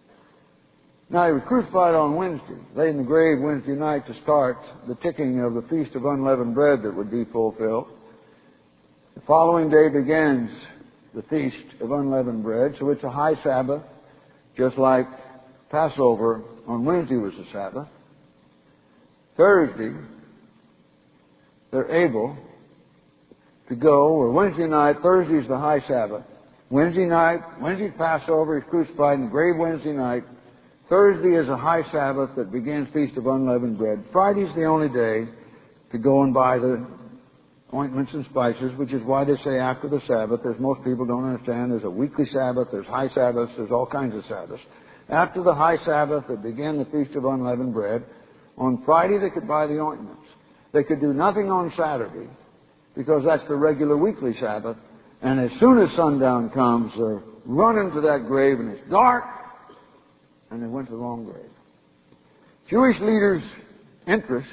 Now, he was crucified on Wednesday, laid in the grave Wednesday night to start the ticking of the Feast of Unleavened Bread that would be fulfilled. The following day begins the Feast of Unleavened Bread, so it's a high Sabbath, just like Passover on Wednesday was a Sabbath. Thursday, they're able to go, or Wednesday night, Thursday's the high Sabbath. Wednesday night, Wednesday's Passover, he's crucified in the grave Wednesday night. Thursday is a high Sabbath that begins Feast of Unleavened Bread. Friday's the only day to go and buy the ointments and spices, which is why they say after the Sabbath. There's most people don't understand. There's a weekly Sabbath, there's high Sabbaths, there's all kinds of Sabbaths. After the high Sabbath that began the Feast of Unleavened Bread, on Friday they could buy the ointments. They could do nothing on Saturday, because that's the regular weekly Sabbath. And as soon as sundown comes, they're running to that grave, and it's dark, and they went to the wrong grave. Jewish leaders' interest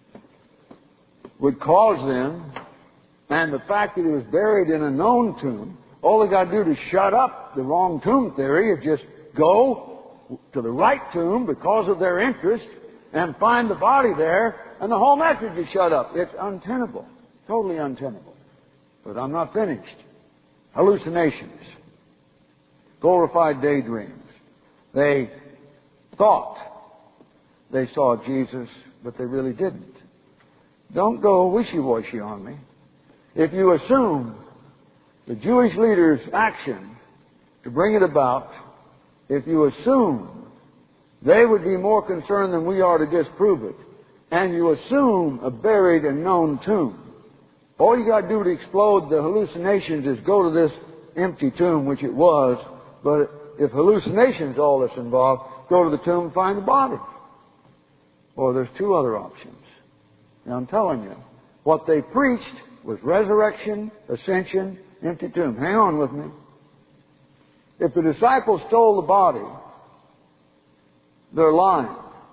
would cause them, and the fact that he was buried in a known tomb, all they got to do to shut up the wrong tomb theory is just go to the right tomb because of their interest and find the body there, and the whole message is shut up. It's untenable. Totally untenable. But I'm not finished. Hallucinations. Glorified daydreams. They thought they saw Jesus, but they really didn't. Don't go wishy-washy on me. If you assume the Jewish leaders' action to bring it about, if you assume they would be more concerned than we are to disprove it, and you assume a buried and known tomb, all you got to do to explode the hallucinations is go to this empty tomb, which it was, but if hallucinations all that's involved, go to the tomb and find the body. Or there's two other options. Now I'm telling you, what they preached was resurrection, ascension, empty tomb. Hang on with me. If the disciples stole the body, they're lying.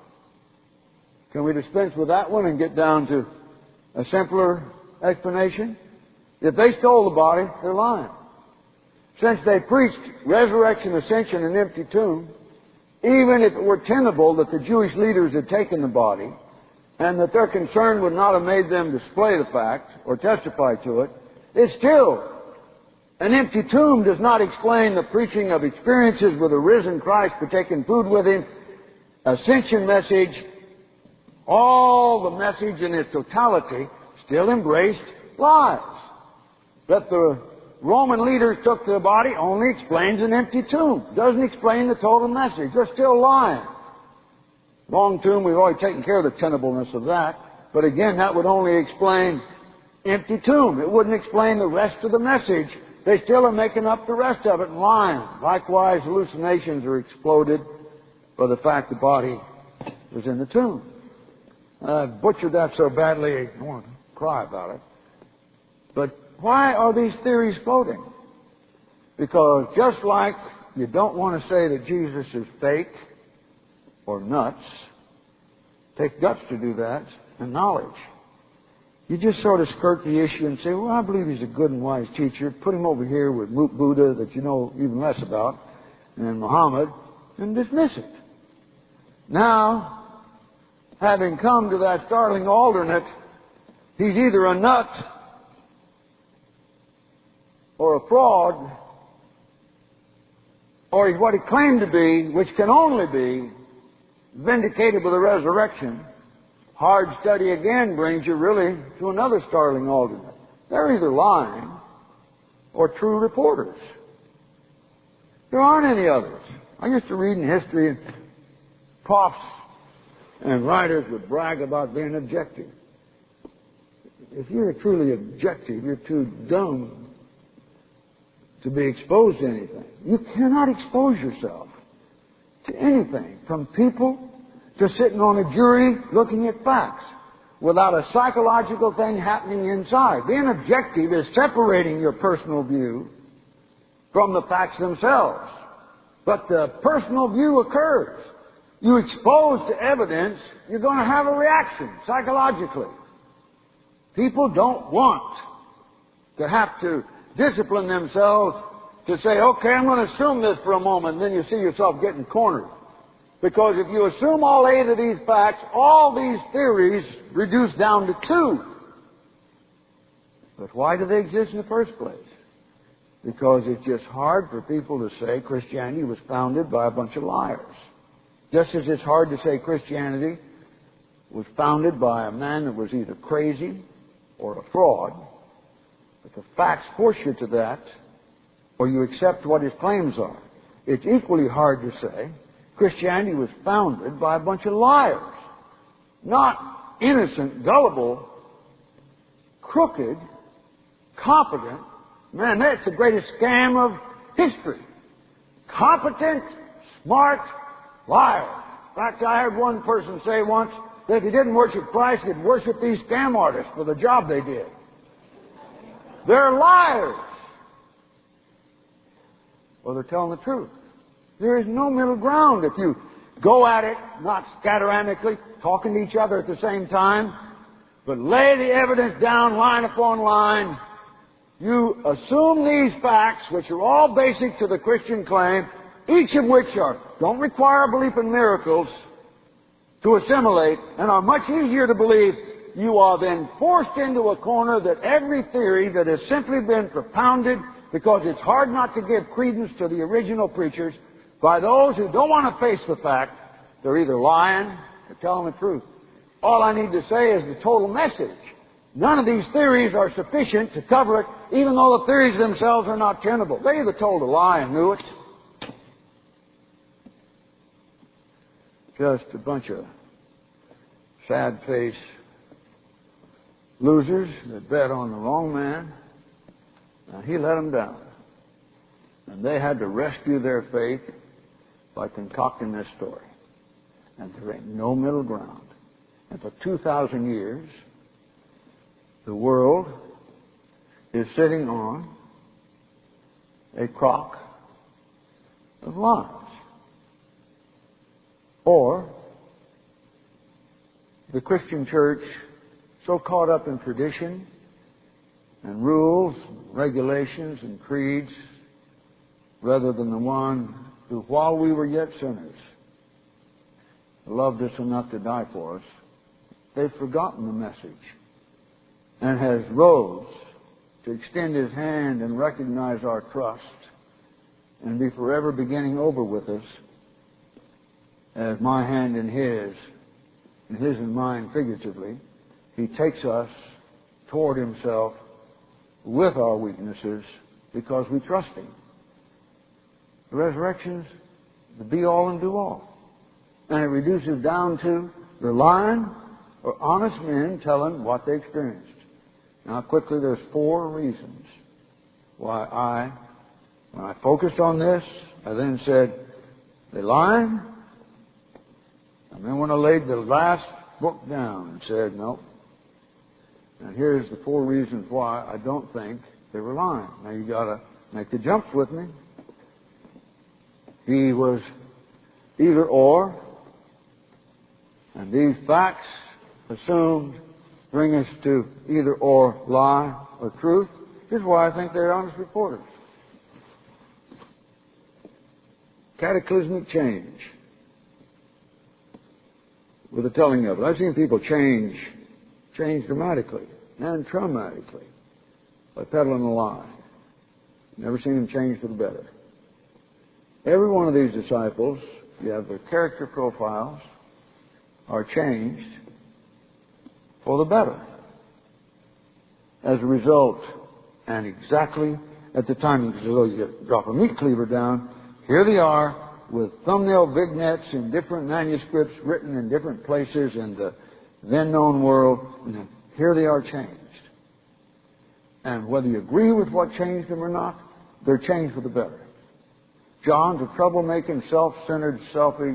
Can we dispense with that one and get down to a simpler explanation? If they stole the body, they're lying. Since they preached resurrection, ascension, and empty tomb, even if it were tenable that the Jewish leaders had taken the body, and that their concern would not have made them display the fact or testify to it, it's still an empty tomb does not explain the preaching of experiences with a risen Christ, partaking food with Him, ascension message, all the message in its totality still embraced lies. That the Roman leaders took the body only explains an empty tomb. Doesn't explain the total message. They're still lying. Wrong tomb, we've already taken care of the tenableness of that. But again, that would only explain empty tomb. It wouldn't explain the rest of the message. They still are making up the rest of it and lying. Likewise, hallucinations are exploded by the fact the body was in the tomb. I butchered that so badly I don't want to cry about it. But why are these theories floating? Because just like you don't want to say that Jesus is fake or nuts, take guts to do that, and knowledge. You just sort of skirt the issue and say, well, I believe he's a good and wise teacher. Put him over here with Buddha that you know even less about, and Muhammad, and dismiss it. Now, having come to that startling alternate, he's either a nut or a fraud, or he's what he claimed to be, which can only be vindicated with the resurrection. Hard study again brings you really to another startling alternate. They're either lying or true reporters. There aren't any others. I used to read in history, and profs and writers would brag about being objective. If you're truly objective, you're too dumb to be exposed to anything. You cannot expose yourself to anything, from people to sitting on a jury looking at facts, without a psychological thing happening inside. Being objective is separating your personal view from the facts themselves. But the personal view occurs. You expose to evidence, you're going to have a reaction psychologically. People don't want to have to discipline themselves to say, okay, I'm going to assume this for a moment, and then you see yourself getting cornered. Because if you assume all eight of these facts, all these theories reduce down to two. But why do they exist in the first place? Because it's just hard for people to say Christianity was founded by a bunch of liars. Just as it's hard to say Christianity was founded by a man that was either crazy or a fraud. But the facts force you to that, or you accept what his claims are. It's equally hard to say Christianity was founded by a bunch of liars. Not innocent, gullible, crooked, competent. Man, that's the greatest scam of history. Competent, smart liars. In fact, I heard one person say once that if he didn't worship Christ, he'd worship these scam artists for the job they did. They're liars. Well, they're telling the truth. There is no middle ground if you go at it, not scatteramically, talking to each other at the same time, but lay the evidence down line upon line. You assume these facts, which are all basic to the Christian claim, each of which are don't require belief in miracles to assimilate and are much easier to believe. You are then forced into a corner that every theory that has simply been propounded, because it's hard not to give credence to the original preachers, by those who don't want to face the fact, they're either lying or telling the truth. All I need to say is the total message. None of these theories are sufficient to cover it, even though the theories themselves are not tenable. They either told a lie and knew it. Just a bunch of sad-faced losers that bet on the wrong man. And he let them down. And they had to rescue their faith by concocting this story. And there ain't no middle ground. And for two thousand years, the world is sitting on a crock of lies. Or the Christian church, so caught up in tradition and rules, regulations, and creeds, rather than the one who, while we were yet sinners, loved us enough to die for us, they've forgotten the message and has rose to extend his hand and recognize our trust and be forever beginning over with us as my hand in his, and his and mine figuratively. He takes us toward himself with our weaknesses because we trust him. The resurrection's the be-all and do-all. And it reduces down to they're lying or honest men telling what they experienced. Now, quickly, there's four reasons why I, when I focused on this, I then said, they lying? And then when I laid the last book down and said, no. And here's the four reasons why I don't think they were lying. Now, you got to make the jumps with me. He was either or, and these facts assumed bring us to either or lie or truth. Here's why I think they're honest reporters. Cataclysmic change. with the telling of it. I've seen people change, change dramatically and traumatically by peddling a lie. Never seen them change for the better. Every one of these disciples, you have their character profiles, are changed for the better. As a result, and exactly at the time, you you drop a meat cleaver down, here they are with thumbnail vignettes in different manuscripts written in different places in the then known world, and here they are changed. And whether you agree with what changed them or not, they're changed for the better. John's a troublemaking, self-centered, selfish,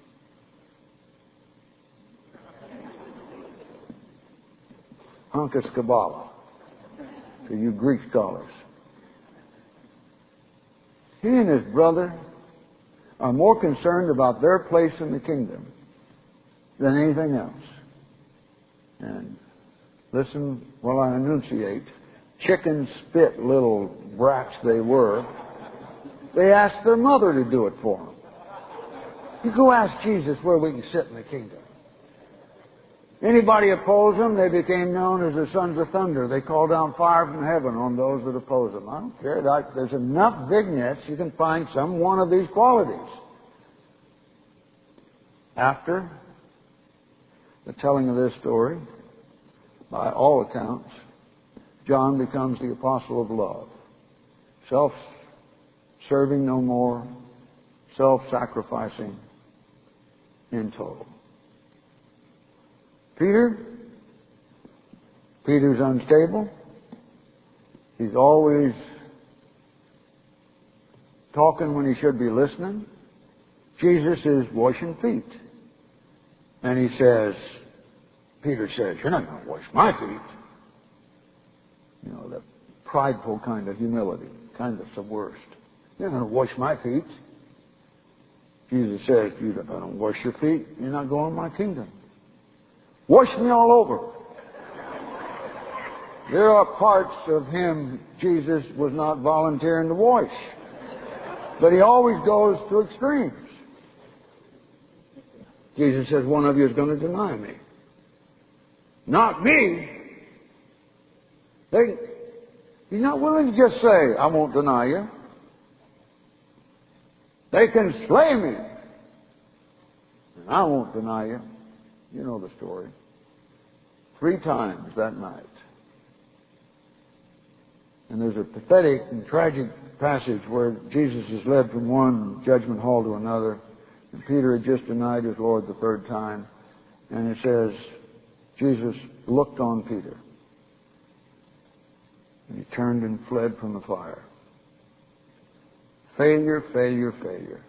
hunk of Kabbalah to you Greek scholars. He and his brother are more concerned about their place in the kingdom than anything else. And listen while I enunciate. Chicken spit little brats they were. They asked their mother to do it for them. You go ask Jesus where we can sit in the kingdom. Anybody oppose them, they became known as the sons of thunder. They called down fire from heaven on those that oppose them. I don't care. There's enough vignettes you can find some one of these qualities. After the telling of this story, by all accounts, John becomes the apostle of love. Self-serving no more, self-sacrificing in total. Peter, Peter's unstable. He's always talking when he should be listening. Jesus is washing feet. And he says, Peter says, you're not going to wash my feet. You know, that prideful kind of humility, kind of the worst. You're not going to wash my feet. Jesus says, you don't wash your feet, you're not going to my kingdom. Wash me all over. There are parts of him Jesus was not volunteering to wash. But he always goes to extremes. Jesus says, one of you is going to deny me. Not me. They, he's not willing to just say, I won't deny you. They can slay me. And I won't deny you. You know the story. Three times that night. And there's a pathetic and tragic passage where Jesus is led from one judgment hall to another. And Peter had just denied his Lord the third time. And it says, Jesus looked on Peter. And he turned and fled from the fire. Failure, failure, failure.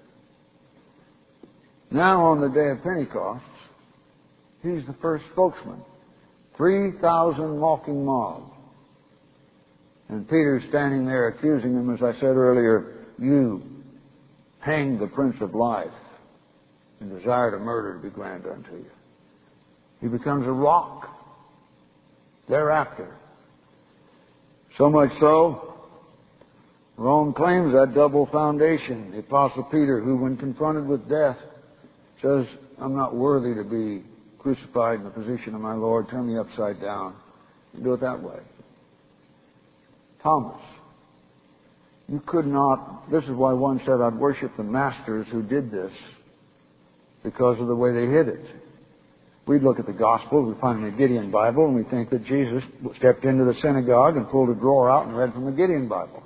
Now on the day of Pentecost, he's the first spokesman. three thousand mocking mob. And Peter's standing there accusing him, as I said earlier, you hanged the Prince of Life and desire to murder to be granted unto you. He becomes a rock thereafter. So much so, Rome claims that double foundation. The Apostle Peter, who when confronted with death, says, I'm not worthy to be crucified in the position of my Lord. Turn me upside down. You do it that way. Thomas, you could not, this is why one said, I'd worship the masters who did this because of the way they hid it. We'd look at the Gospel, we find the Gideon Bible, and we think that Jesus stepped into the synagogue and pulled a drawer out and read from the Gideon Bible.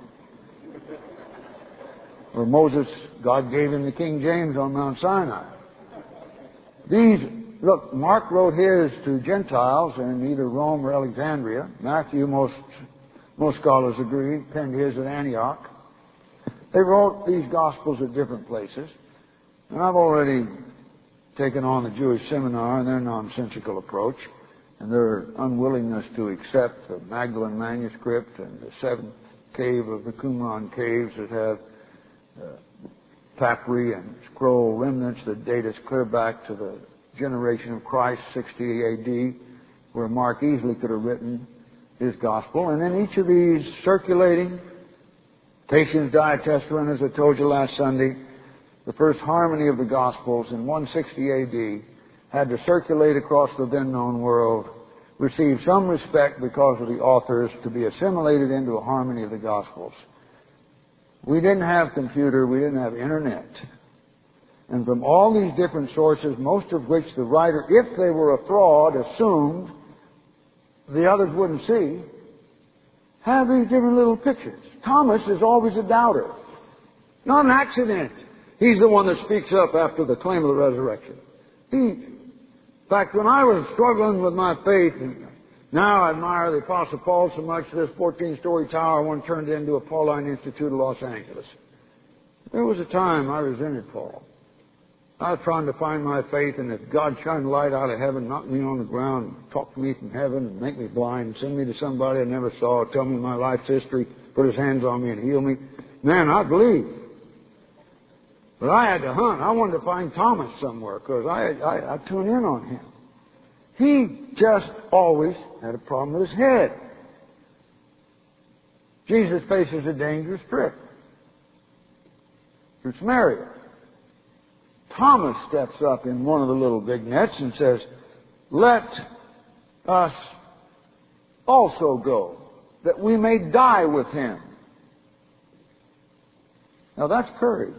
Or Moses, God gave him the King James on Mount Sinai. These, look, Mark wrote his to Gentiles in either Rome or Alexandria. Matthew, most, most scholars agree, penned his at Antioch. They wrote these Gospels at different places. And I've already taken on the Jewish seminar and their nonsensical approach and their unwillingness to accept the Magdalene manuscript and the seventh cave of the Qumran caves that have uh, papyri and scroll remnants that date us clear back to the generation of Christ, sixty A D, where Mark easily could have written his gospel. And then each of these circulating, Tatian's Diatessaron, as I told you last Sunday, the first harmony of the Gospels in one sixty A D, had to circulate across the then known world, received some respect because of the authors to be assimilated into a harmony of the Gospels. We didn't have computer, we didn't have internet. And from all these different sources, most of which the writer, if they were a fraud, assumed the others wouldn't see, have these different little pictures. Thomas is always a doubter. Not an accident. He's the one that speaks up after the claim of the resurrection. He, in fact, when I was struggling with my faith, and now I admire the Apostle Paul so much, this fourteen-story tower one turned into a Pauline Institute of Los Angeles. There was a time I resented Paul. I was trying to find my faith, and if God shined light out of heaven, knock me on the ground, talk to me from heaven, and make me blind, send me to somebody I never saw, tell me my life's history, put His hands on me and heal me, man, I'd believe. But I had to hunt. I wanted to find Thomas somewhere because I, I, I tune in on him. He just always had a problem with his head. Jesus faces a dangerous trip through Samaria. Thomas steps up in one of the little big nets and says, "Let us also go, that we may die with Him." Now that's courage.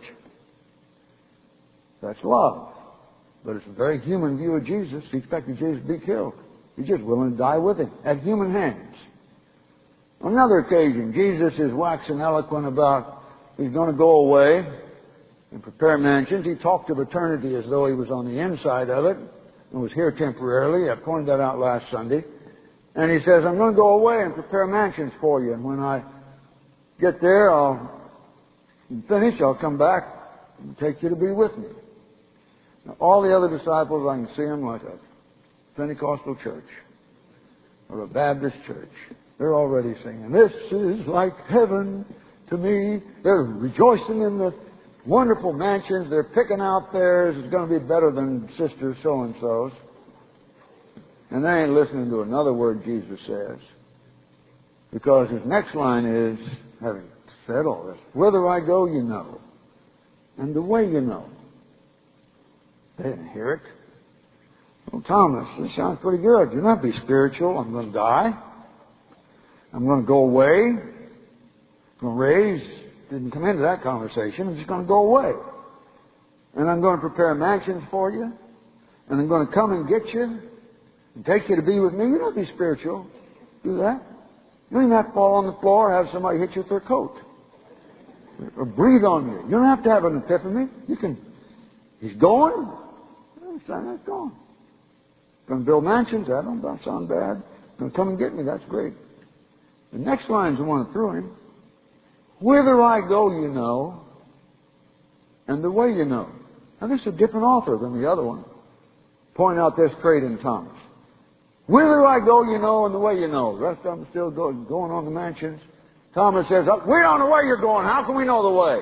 That's love. But it's a very human view of Jesus. He expected Jesus to be killed. He's just willing to die with Him at human hands. On another occasion, Jesus is waxing eloquent about He's going to go away and prepare mansions. He talked of eternity as though He was on the inside of it and was here temporarily. I pointed that out last Sunday. And He says, "I'm going to go away and prepare mansions for you. And when I get there, I'll finish. I'll come back and take you to be with me." Now, all the other disciples, I can see them like a Pentecostal church or a Baptist church. They're already singing, "This is like heaven to me." They're rejoicing in the wonderful mansions. They're picking out theirs. It's going to be better than Sister so-and-so's. And they ain't listening to another word Jesus says. Because His next line is, having said all this, "Whither I go, you know, and the way you know." They didn't hear it. "Well, Thomas, this sounds pretty good. You're not be spiritual. I'm going to die. I'm going to go away. I'm going to raise." Didn't come into that conversation. I'm just going to go away. "And I'm going to prepare mansions for you. And I'm going to come and get you and take you to be with me." You don't be spiritual. Do that. You don't even have to fall on the floor or have somebody hit you with their coat. Or breathe on you. You don't have to have an epiphany. You can. He's going. That's gone. Going to build mansions. That don't sound bad. Going to come and get me. That's great. The next line's the one that threw him. "Whither I go, you know, and the way you know." Now, this is a different author than the other one. Point out this trait in Thomas. "Whither I go, you know, and the way you know." The rest of them still go, going on the mansions. Thomas says, "We don't know where you're going. How can we know the way?"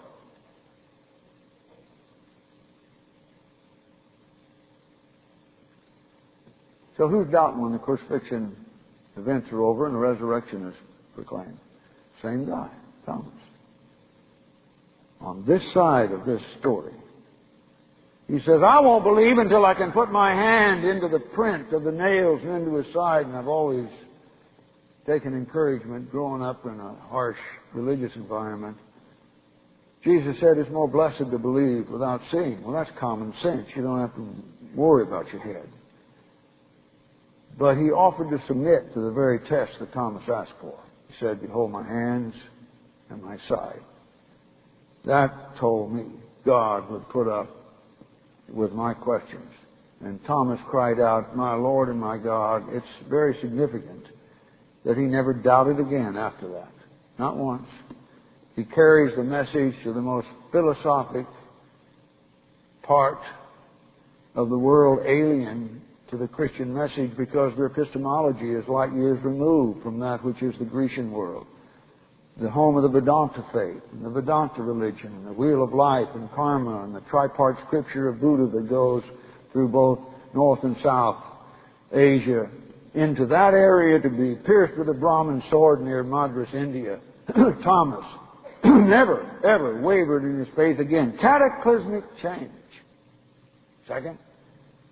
So who's doubting when the crucifixion events are over and the resurrection is proclaimed? Same guy, Thomas. On this side of this story, he says, "I won't believe until I can put my hand into the print of the nails and into His side." And I've always taken encouragement growing up in a harsh religious environment. Jesus said it's more blessed to believe without seeing. Well, that's common sense. You don't have to worry about your head. But He offered to submit to the very test that Thomas asked for. He said, "Behold my hands and my side." That told me God would put up with my questions. And Thomas cried out, "My Lord and my God." It's very significant that he never doubted again after that. Not once. He carries the message to the most philosophic part of the world alien to the Christian message, because their epistemology is light years removed from that which is the Grecian world, the home of the Vedanta faith, and the Vedanta religion, and the wheel of life and karma, and the tripart scripture of Buddha that goes through both North and South Asia into that area to be pierced with a Brahmin sword near Madras, India. Thomas never, ever wavered in his faith again. Cataclysmic change. Second,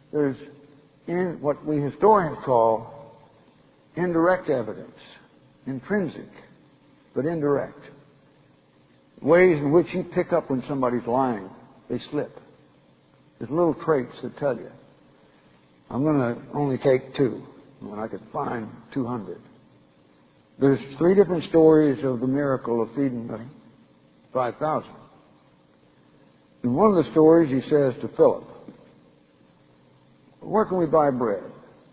there's in what we historians call indirect evidence, intrinsic, but indirect. Ways in which you pick up when somebody's lying. They slip. There's little traits that tell you. I'm going to only take two when I could find two hundred. There's three different stories of the miracle of feeding the five thousand. In one of the stories, he says to Philip, where can we buy bread?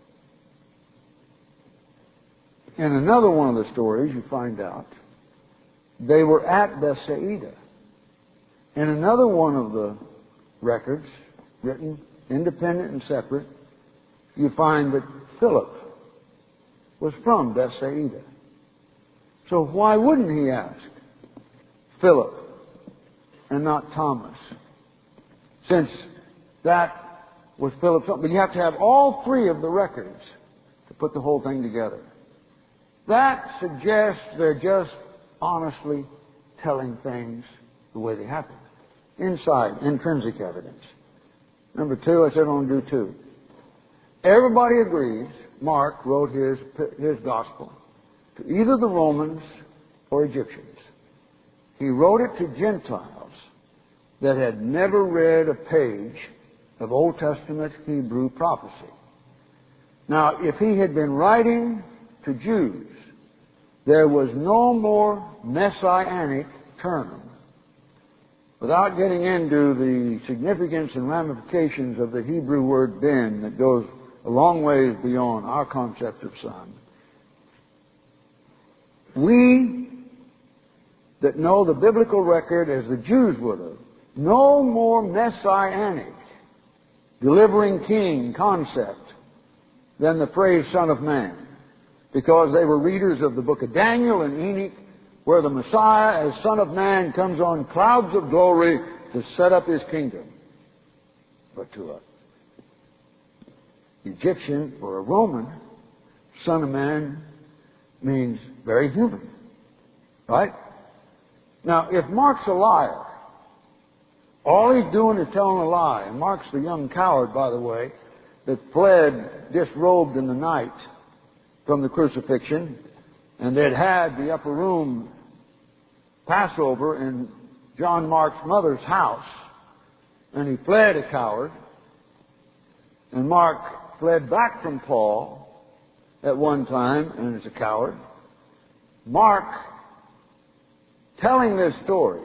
In another one of the stories, you find out, they were at Bethsaida. In another one of the records, written independent and separate, you find that Philip was from Bethsaida. So why wouldn't he ask Philip and not Thomas? Since that was Philip's own. But you have to have all three of the records to put the whole thing together. That suggests they're just honestly telling things the way they happen. Inside, intrinsic evidence. Number two, I said I want to do two. Everybody agrees Mark wrote his, his gospel to either the Romans or Egyptians. He wrote it to Gentiles that had never read a page of Old Testament Hebrew prophecy. Now, if he had been writing to Jews, there was no more messianic term. Without getting into the significance and ramifications of the Hebrew word ben that goes a long ways beyond our concept of son, we that know the biblical record as the Jews would have, no more messianic, delivering king concept than the phrase Son of Man. Because they were readers of the book of Daniel and Enoch, where the Messiah as Son of Man comes on clouds of glory to set up His kingdom. But to an Egyptian or a Roman, Son of Man means very human. Right? Now, if Mark's a liar, all he's doing is telling a lie. And Mark's the young coward, by the way, that fled disrobed in the night from the crucifixion, and they'd had the upper room Passover in John Mark's mother's house, and he fled a coward. And Mark fled back from Paul at one time, and is a coward. Mark, telling this story,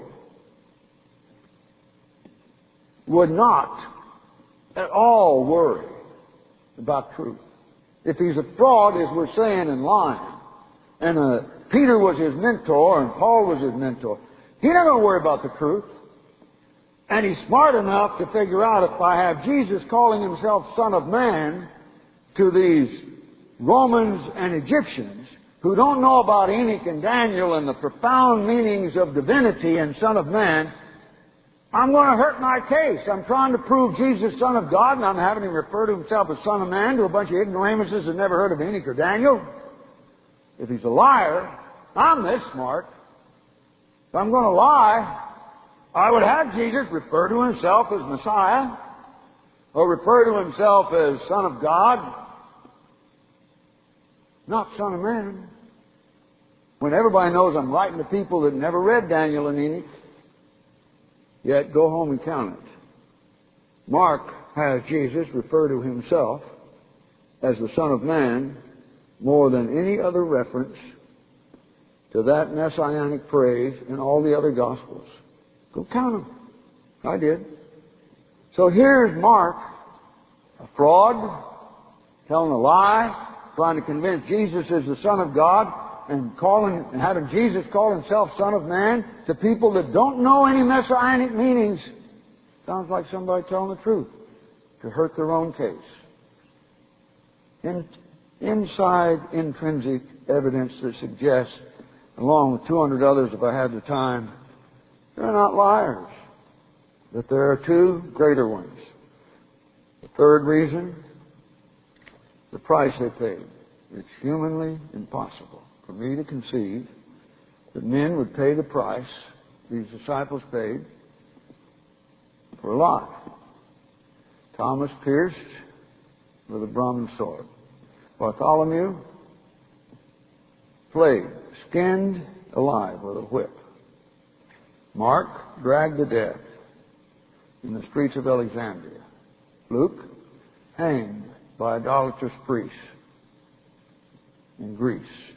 would not at all worry about truth. If he's a fraud, as we're saying, and lying, and uh, Peter was his mentor and Paul was his mentor, he's not going to worry about the truth. And he's smart enough to figure out, if I have Jesus calling himself Son of Man to these Romans and Egyptians who don't know about Enoch and Daniel and the profound meanings of divinity and Son of Man, I'm going to hurt my case. I'm trying to prove Jesus Son of God, and I'm having him refer to himself as Son of Man to a bunch of ignoramuses that never heard of Enoch or Daniel. If he's a liar, I'm this smart. If I'm going to lie, I would have Jesus refer to himself as Messiah, or refer to himself as Son of God, not Son of Man. When everybody knows I'm writing to people that never read Daniel and Enoch, yet go home and count it. Mark has Jesus refer to himself as the Son of Man more than any other reference to that messianic phrase in all the other Gospels. Go count them. I did. So here's Mark, a fraud, telling a lie, trying to convince Jesus is the Son of God, and calling and having Jesus call himself Son of Man to people that don't know any messianic meanings. Sounds like somebody telling the truth to hurt their own case. In, inside intrinsic evidence that suggests, along with two hundred others if I had the time, they're not liars. That there are two greater ones. The third reason, the price they paid. It's humanly impossible for me to conceive that men would pay the price these disciples paid for a lie. Thomas pierced with a Brahmin sword. Bartholomew, flayed, skinned alive with a whip. Mark, dragged to death in the streets of Alexandria. Luke, hanged by idolatrous priests in Greece.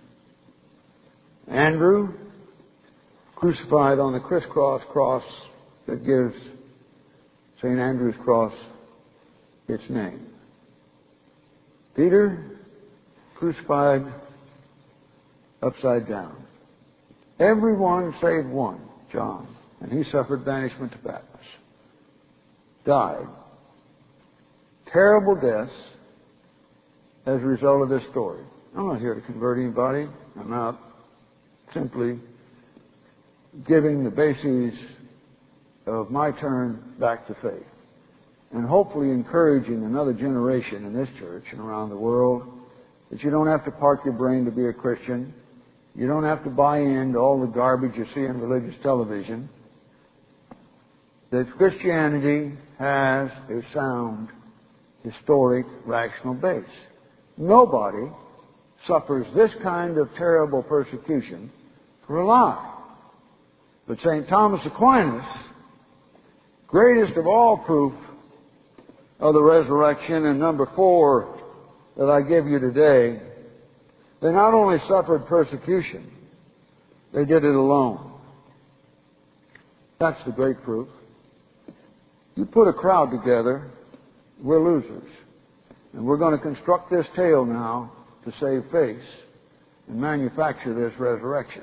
Andrew, crucified on the crisscross cross that gives Saint Andrew's cross its name. Peter, crucified upside down. Everyone save one, John, and he suffered banishment to Patmos. Died. Terrible deaths as a result of this story. I'm not here to convert anybody. I'm not simply giving the bases of my turn back to faith, and hopefully encouraging another generation in this church and around the world that you don't have to park your brain to be a Christian. You don't have to buy into all the garbage you see on religious television. That Christianity has a sound, historic, rational base. Nobody suffers this kind of terrible persecution for a lie. But Saint Thomas Aquinas, greatest of all proof of the resurrection, and number four that I give you today, they not only suffered persecution, they did it alone. That's the great proof. You put a crowd together, we're losers. And we're going to construct this tale now to save face and manufacture this resurrection.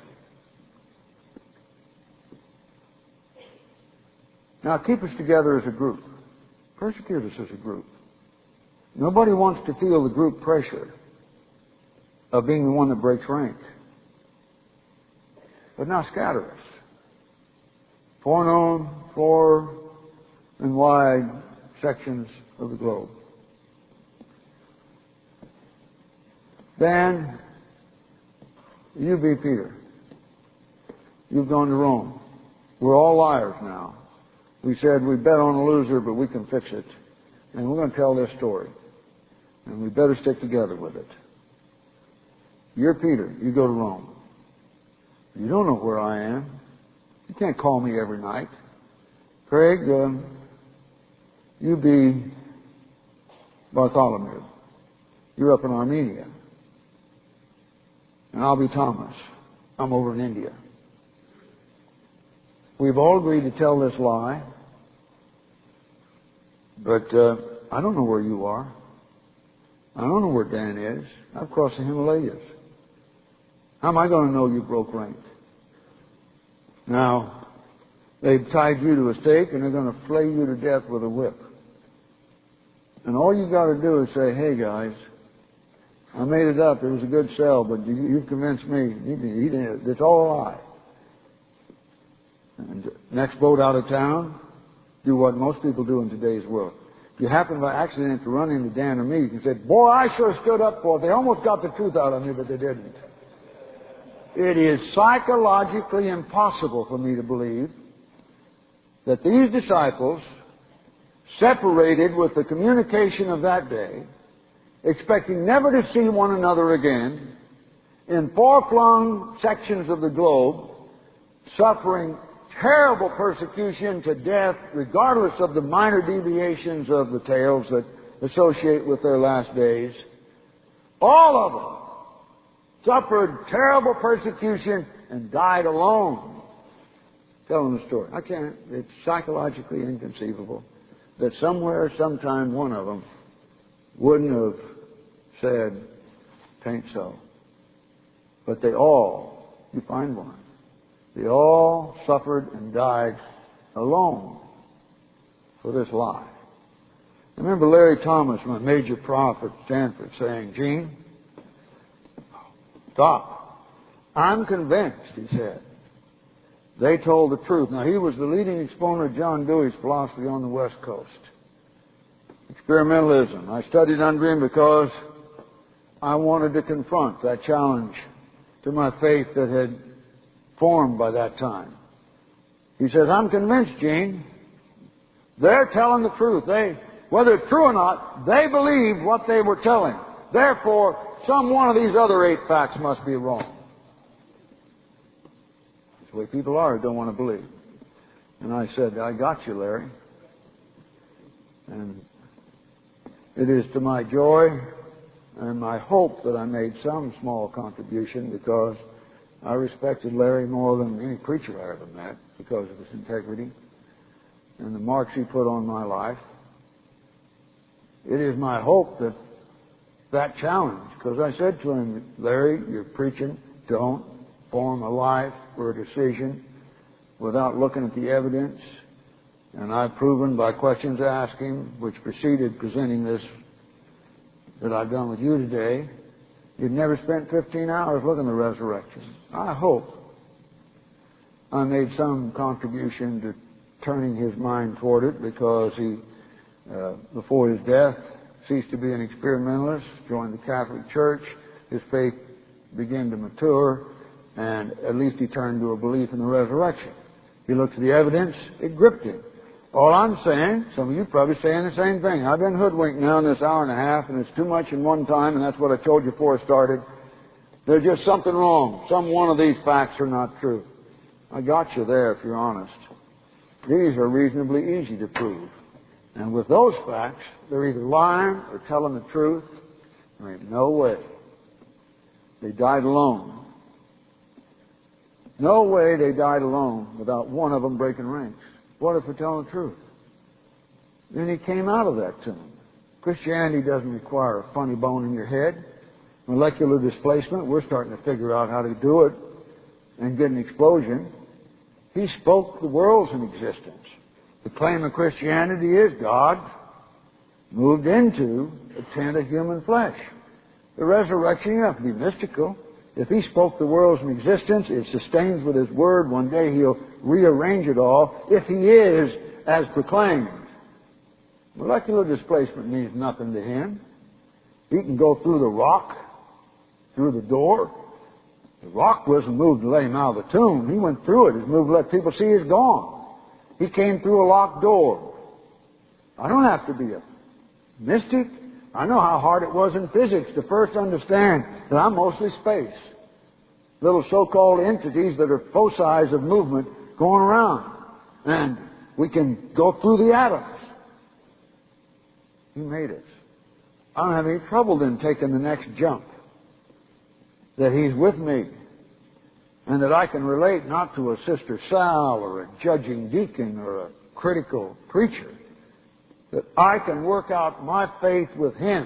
Now keep us together as a group. Persecute us as a group. Nobody wants to feel the group pressure of being the one that breaks rank. But now scatter us. Foreknown, far and wide sections of the globe. Dan, you be Peter. You've gone to Rome. We're all liars now. We said we bet on a loser, but we can fix it. And we're going to tell this story. And we better stick together with it. You're Peter. You go to Rome. You don't know where I am. You can't call me every night. Craig, um, you be Bartholomew. You're up in Armenia. And I'll be Thomas. I'm over in India. We've all agreed to tell this lie. But uh, I don't know where you are. I don't know where Dan is. I've crossed the Himalayas. How am I going to know you broke rank? Now, they've tied you to a stake and they're going to flay you to death with a whip. And all you got to do is say, hey guys, I made it up. It was a good sell, but you, you've convinced me. It's all a lie. And next boat out of town, do what most people do in today's world. If you happen by accident to run into Dan or me, you can say, boy, I sure stood up for it. They almost got the truth out of me, but they didn't. It is psychologically impossible for me to believe that these disciples, separated with the communication of that day, expecting never to see one another again, in far-flung sections of the globe, suffering terrible persecution to death, regardless of the minor deviations of the tales that associate with their last days. All of them suffered terrible persecution and died alone. Telling the story. I can't. It's psychologically inconceivable that somewhere, sometime, one of them wouldn't have said, "Tain't so." But they all, you find one, they all suffered and died alone for this lie. I remember Larry Thomas, my major prof at Stanford, saying, "Gene, stop. I'm convinced," he said, "they told the truth." Now, he was the leading exponent of John Dewey's philosophy on the West Coast. Experimentalism. I studied under him because I wanted to confront that challenge to my faith that had formed by that time. He says, "I'm convinced, Gene, they're telling the truth. They, Whether it's true or not, they believed what they were telling. Therefore, some one of these other eight facts must be wrong. That's the way people are who don't want to believe. And I said, I got you, Larry. And it is to my joy and my hope that I made some small contribution, because I respected Larry more than any preacher I ever met because of his integrity and the marks he put on my life. It is my hope that that challenge, because I said to him, Larry, you're preaching, don't form a life or a decision without looking at the evidence. And I've proven by questions asked him, which preceded presenting this that I've done with you today, you'd never spent fifteen hours looking at the resurrection. I hope I made some contribution to turning his mind toward it, because he, uh, before his death, ceased to be an experimentalist, joined the Catholic Church. His faith began to mature, and at least he turned to a belief in the resurrection. He looked at the evidence, it gripped him. All I'm saying, some of you probably saying the same thing. I've been hoodwinked now in this hour and a half, and it's too much in one time, and that's what I told you before I started. There's just something wrong. Some one of these facts are not true. I got you there if you're honest. These are reasonably easy to prove. And with those facts, they're either lying or telling the truth. There ain't no way. They died alone. No way they died alone without one of them breaking ranks. What if we're telling the truth? Then he came out of that tomb. Christianity doesn't require a funny bone in your head. Molecular displacement, we're starting to figure out how to do it and get an explosion. He spoke the worlds in existence. The claim of Christianity is God moved into a tent of human flesh. The resurrection, you don't have to be mystical. If He spoke the worlds in existence, it sustains with His Word. One day He'll rearrange it all if He is as proclaimed. Molecular displacement means nothing to Him. He can go through the rock, through the door. The rock wasn't moved to let Him out of the tomb. He went through it. It was moved to let people see He's gone. He came through a locked door. I don't have to be a mystic. I know how hard it was in physics to first understand that I'm mostly space. Little so-called entities that are foci of movement going around. And we can go through the atoms. He made us. I don't have any trouble then taking the next jump. That He's with me. And that I can relate not to a Sister Sal or a judging deacon or a critical preacher. That I can work out my faith with Him,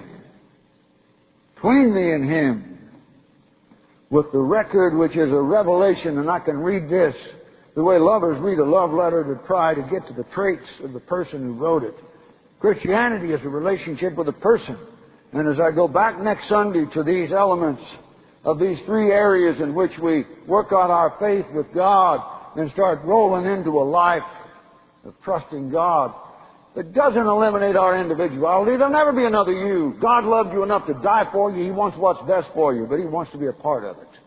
between me and Him, with the record which is a revelation, and I can read this the way lovers read a love letter to try to get to the traits of the person who wrote it. Christianity is a relationship with a person. And as I go back next Sunday to these elements of these three areas in which we work out our faith with God and start rolling into a life of trusting God, it doesn't eliminate our individuality. There'll never be another you. God loved you enough to die for you. He wants what's best for you, but He wants to be a part of it.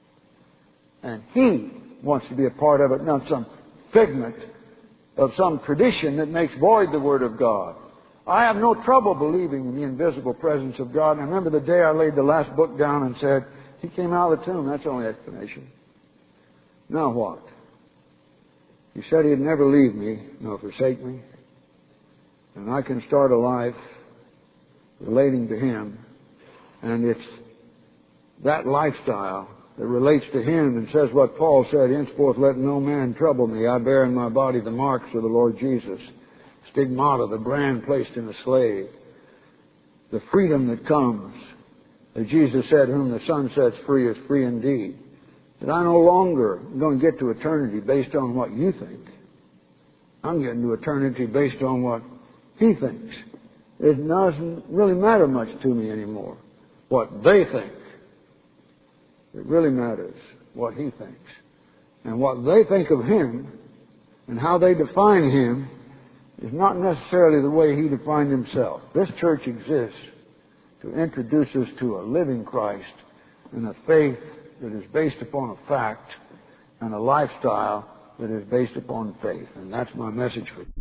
And He wants to be a part of it, not some figment of some tradition that makes void the Word of God. I have no trouble believing in the invisible presence of God. And I remember the day I laid the last book down and said, He came out of the tomb. That's the only explanation. Now what? He said He'd never leave me nor forsake me. And I can start a life relating to Him. And it's that lifestyle that relates to Him and says what Paul said, henceforth let no man trouble me. I bear in my body the marks of the Lord Jesus. Stigmata, the brand placed in a slave. The freedom that comes. As Jesus said, whom the Son sets free is free indeed. That I no longer am going to get to eternity based on what you think. I'm getting to eternity based on what He thinks. It doesn't really matter much to me anymore what they think. It really matters what He thinks. And what they think of Him and how they define Him is not necessarily the way He defined Himself. This church exists to introduce us to a living Christ and a faith that is based upon a fact and a lifestyle that is based upon faith. And that's my message for you.